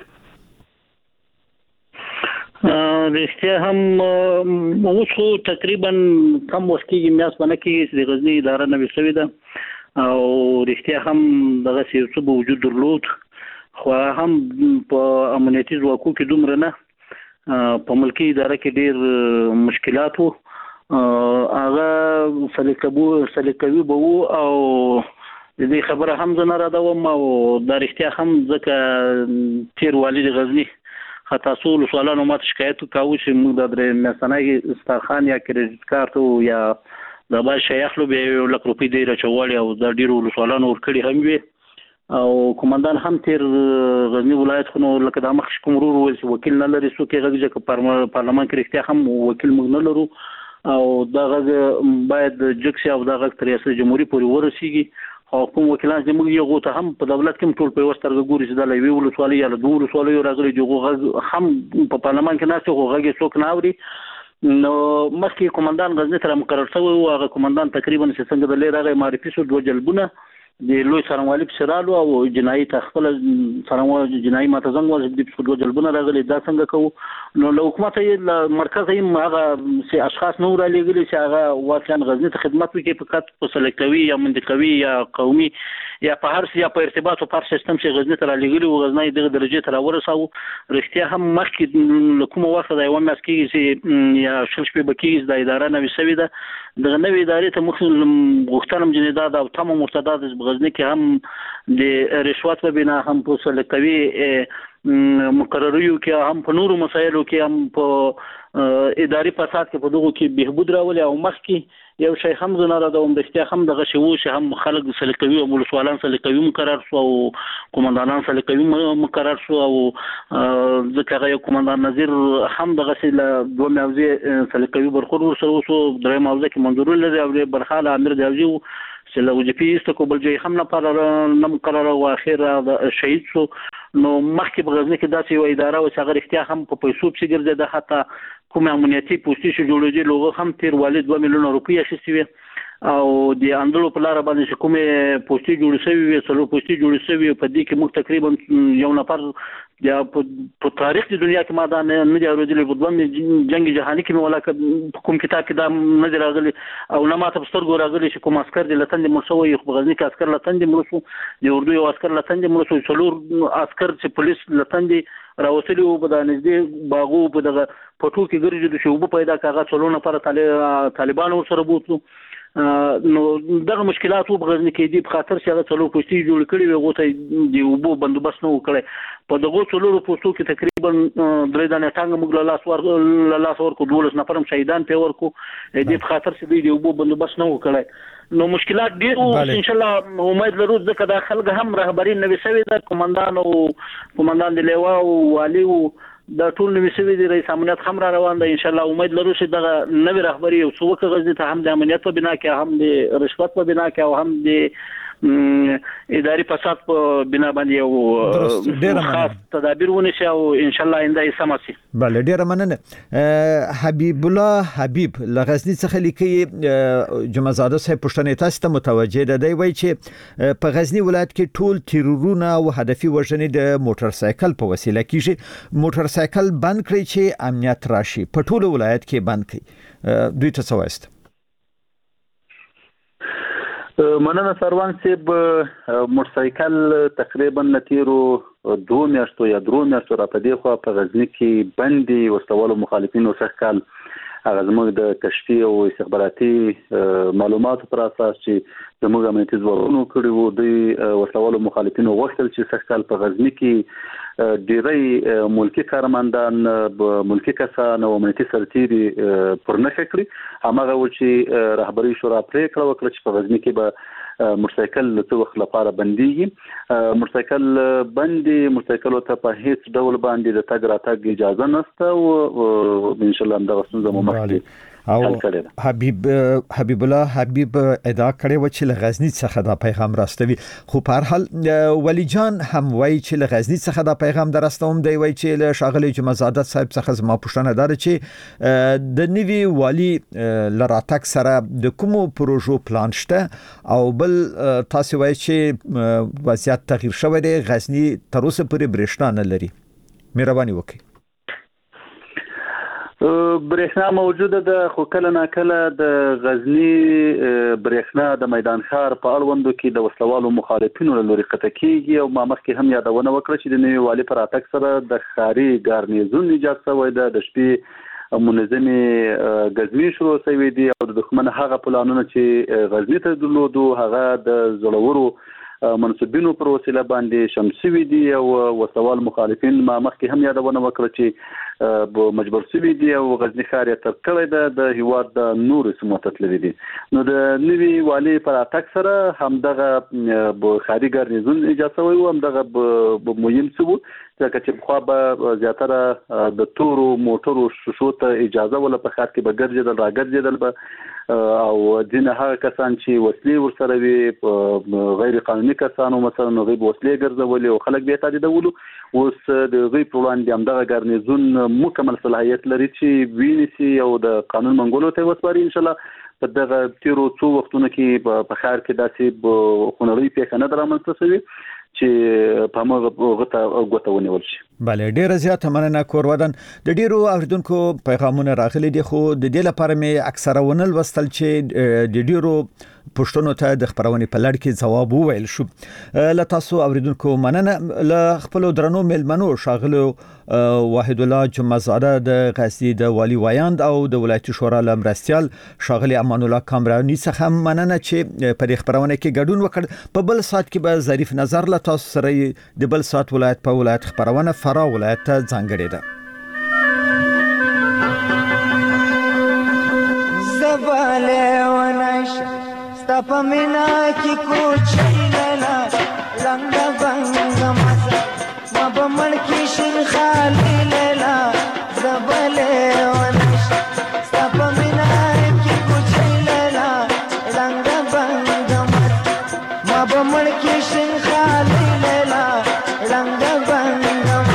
رښتیا هم اوس خو تقریبا کم وخت کې میاس باندې کې د غزنی اداره نه وسوي ده او رښتیا هم دغه سیاسي وجود درلود خو هم په امنیتي ځواکو کې دومره نه په ملکی اداره کې ډېر مشکلات وو هغه سلیقبو سلیقوي بو او د دې خبره هم زه نه راډوم او د رښتیا هم ځکه تیر والي غزنی خطا سول سوالانو ماته شکایت وکاو چې موږ د درې میاشتنۍ ستارخان یا کریډټ کارت یا د با شیخ لو به لک روپی دی راچوالي او د ډیرو سوالانو ورکړي هم وي او کومندان هم تیر غزنی ولایت خو لکه د مخ کوم ورور ول وکیل نه لري سو کې غږی چې پارلمان کې رښتیا هم وکیل موږ نه لرو او دا غږ باید جکسي او دا غږ تر ریاست جمهوریت پورې ورسیږي او کوم وکیلان چې موږ یو غوته هم په دولت کې ټول په وسترګ ګوري چې د لوی ولسوالۍ یا د دوه ولسوالۍ راغلي جو هم په پارلمان کې ناسو غږی څوک نه اوري نو مخکې کومندان غزنی تر مقرر شوی او هغه کومندان تقریبا څنګه د لیر هغه معرفي شو دوه جلبونه د لوی څارنوالي په سرالو او جنایي تخفل څارنوالي جنایي ماته زنګ واجب دي په دوه جلبونه راغلي دا څنګه کوو نو له حکومت یې مرکز یې هغه سي اشخاص نور لګلي چې هغه واقعا غزنی ته خدمت وکړي فقط په سلیقوي یا منطقوي یا قومي یا په هر څه یا په ارتباط او پر سیستم چې غزنی ته لګلي او غزنی دغه درجه ته راورساو رښتیا هم مخکې کومه وخت د یو ماس کې چې یا شل شپې بکیز د اداره نوې سوي ده دغه نوې ادارې ته مخ غوښتنم جنیداد او تمام مرتدات غزنی کې هم د رشوت په بنا هم په سلیقوي مقرریو کې هم په نورو مسایلو کې هم په اداري فساد کې په دغه کې بهبود راولي او مخکې یو شی هم زنه را دوم د اختیا هم دغه شی وو چې هم خلک سلیقوي او ولسوالان سلیقوي مقرر شو او قومندانان سلیقوي مقرر شو او ځکه یو قومندان نظیر هم دغه سي له دوه موضوع سلیقوي برخور ورسره وسو درې موضوع کې منظور لري او برخاله امیر دیوزي چې له وجپی استقبال جاي هم نه پر نه مقرر او اخر شهید شو نو مخکې په غزنی کې داسې یو اداره او څنګه اختیا هم په پیسو په ګرځي د حتی کوم امنیتي پوسټي شو جوړېږي لوغه هم تیر والد دوه میلیون روپۍ اخیستي او د اندلو په لار باندې کومه پوسټي جوړ شوی وي څلور پوسټي جوړ شوی په دې کې موږ تقریبا یو نفر یا په تاریخ د دنیا کې ما دا نه دی اورېدلی په دوه جنگ جهاني کې ولا کوم کتاب کې دا نه دی راغلی او نه ماته په سترګو راغلی چې کوم عسكر د لتن مرشوي خو غزنی کې عسكر لتن دي مرشو د اردو یو عسكر لتن دي مرشو څلور عسكر چې پولیس لتن دي راوصلي او په نږدې باغو په دغه پټو کې ګرځي د شوبو پیدا کاغه څلونه پر طالبانو سره بوتلو نو دغه مشکلات په غزنی کې دي په خاطر چې هغه څلور پوسټي جوړ کړي وي غوته دی وبو بندوبست نه وکړي په دغه څلور پوسټو کې تقریبا درې دانه ټانګ موږ له لاس ور لاس ورکو دولس نفرم شهیدان په ورکو دې په خاطر چې دی وبو بندوبست نه وکړي نو مشکلات ډیر او ان شاء الله امید لرو ځکه د خلک هم رهبری نوي سوي د کومندان او کومندان د لیوا او والي او د ټول نوي سوي د رئیس امنیت هم را روان ده ان شاء الله امید لرو چې دغه نوي رهبری او څوک غزنی ته هم د امنیت په بنا کې هم د رشوت په بنا کې او هم د اداري فساد په بنا باندې او خاص تدابیر ونشي او ان شاء الله آینده یې سم شي. بله ډیره مننه. حبیب الله حبیب لغزنی څخه لیکي جمعزاده صاحب پښتنې تاسو ته متوجه ده دی وای چې په غزنی ولایت کې ټول تیرورونه او هدفي وژنې د موټر سایکل په وسیله کیږي موټر سایکل بند کړی چې امنیت راشي په ټول ولایت کې بند کړي دوی ته څه وایست؟ مننه سروان صاحب موټر سایکل تقریبا نتیرو دوه میاشتو یا درو میاشتو را پدې خو په غزنی کې بندي وسلوالو مخالفینو څخه هغه زموږ د کشفي او استخباراتي معلوماتو پر اساس چې زموږ امنیتي ځواکونو کړي وو د وسلوالو مخالفینو وغوښتل چې څخه په غزنی کې ډیری ملکی کارمندان ملکی کسان او امنیتي سرتیري پر نه کړی هغه و چې رهبری شورا پرې کړو وکړه چې په غزنی کې به موټرسایکل له وخت لپاره بنديږي موټرسایکل بندي موټرسایکل ته په هیڅ ډول باندې د تګ راتګ اجازه نشته او ان شاء الله دا وسنځ مو مخکې او حبیب حبیب الله حبیب ادا کړي و چې غزنی څخه دا پیغام راستوي خو په هر حال ولی جان هم وای چې غزنی څخه دا پیغام درستوم دی وای چې له شاغلی جمعزاده صاحب څخه زما پوښتنه ده چې د نیوی والی لراتک سره د کومو پروژو پلان شته او بل تاسو وای چې وضعیت تغییر شوی دی غزنی تر اوسه پورې برېښنا نه لري مهرباني وکړئ. برېښنا موجوده ده خو کله نا کله د غزنی برېښنا د میدان ښار په اړوندو کې د وسلوالو مخالفینو له لوري قطع کیږي او ما مخکې هم یادونه وکړه چې د نوي والي پر اتک سره د ښاري ګارنیزون ایجاد شوی ده د شپې منظمې غزنی شروع شوې دي او د دښمن هغه پلانونه چې غزنی ته درلودو هغه د زړورو منصبینو پر وسیله باندې شمسوي دي او وسوال مخالفین ما مخکې هم یادونه وکړه چې به مجبور شوي دي او غزنی ښار یې تر کړی ده د هیواد د نورو سیمو ته تللي دي. نو د نوي والي پر راتګ سره همدغه ښاري ګارنیزون ایجاد شوی و، همدغه به مهم څه و ځکه چې پخوا به زیاتره د تورو موټرو شیشو ته اجازه وله په ښار کې به ګرځېدل راګرځېدل به او ځینې هغه کسان چې وسلې ورسره وي غیر قانوني کسانو مثلا هغوی به وسلې ګرځولې او خلک به یې تهدیدولو. اوس د هغوی پر وړاندې همدغه ګارنیزون مکمل صلاحیت لري چې ونیسي او د قانون منګولو ته یې وسپاري. انشاءالله په دغه تیرو څو وختونو کې په ښار کې داسې خونړۍ پیښه نه ده رامنځته شوې چې په هغه غته غوته ونیول شي. بله، ډیره زیاته مننه کورودن. د ډیرو اوریدونکو پیغامونه راغلي دي خو د دې لپاره مې اکثره ونه لوستل چې د ډیرو پښتنو ته د خبرونې په لړ کې ځواب وویل شو. له تاسو اوریدونکو مننه. له خپل درنو ملمنو ښاغلو واحد الله جمعزاده د غزنی د والی وایاند او د ولایتي شورا له مرستیال ښاغلي امان الله کامرانی څخه مننه چې په دې خبرونه کې ګډون وکړ. په بل سات کې به ظریف نظر له تاسو سره د بل سات ولایت په ولایت خبرونه فراه ولایت ته ځانګړې ده. زباله ونش ستپمینا کی کوچی لیلا رنگ بنگ مزا ما بمړ کی شین خالی لیلا زباله ونش ستپمینا کی کوچی لیلا رنگ بنگ مزا ما بمړ کی شین خالی لیلا رنگ بنگ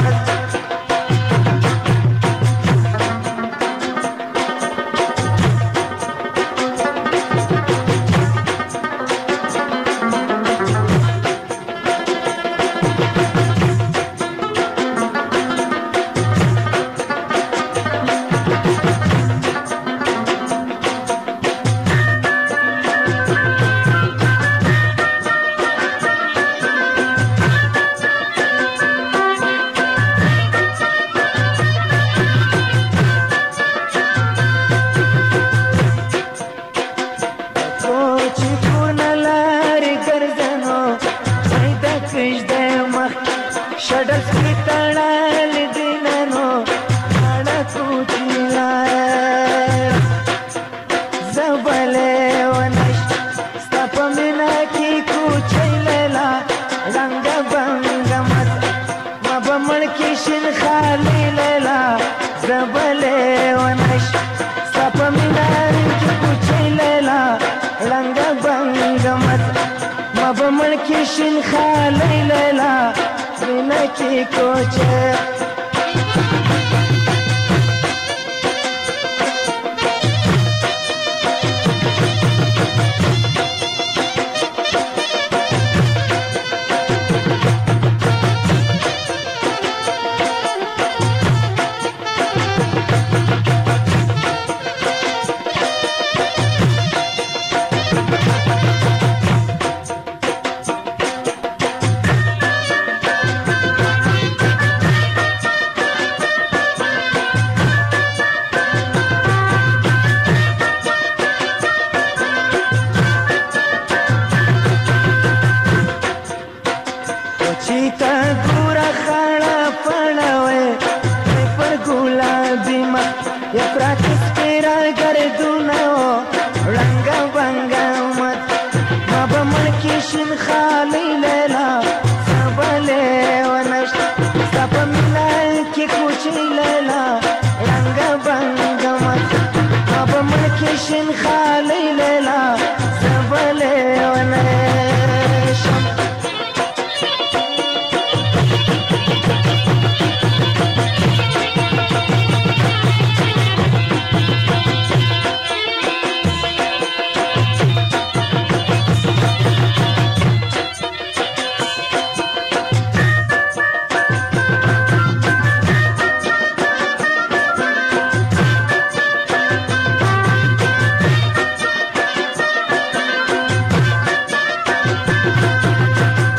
شین خالی لیلا وینا کی کوچه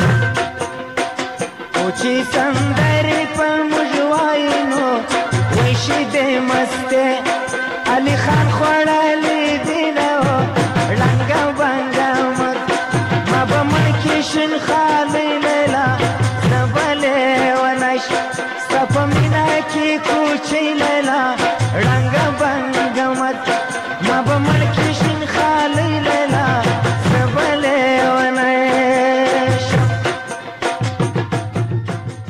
چې سندرې په موږ وایو نو وای نشي دې مسته علي خان خوړلې دي نو رنګ بنګ مت ما به مړ کې شین خالي لیلا نبلې ونش سپ مینا کې کوچي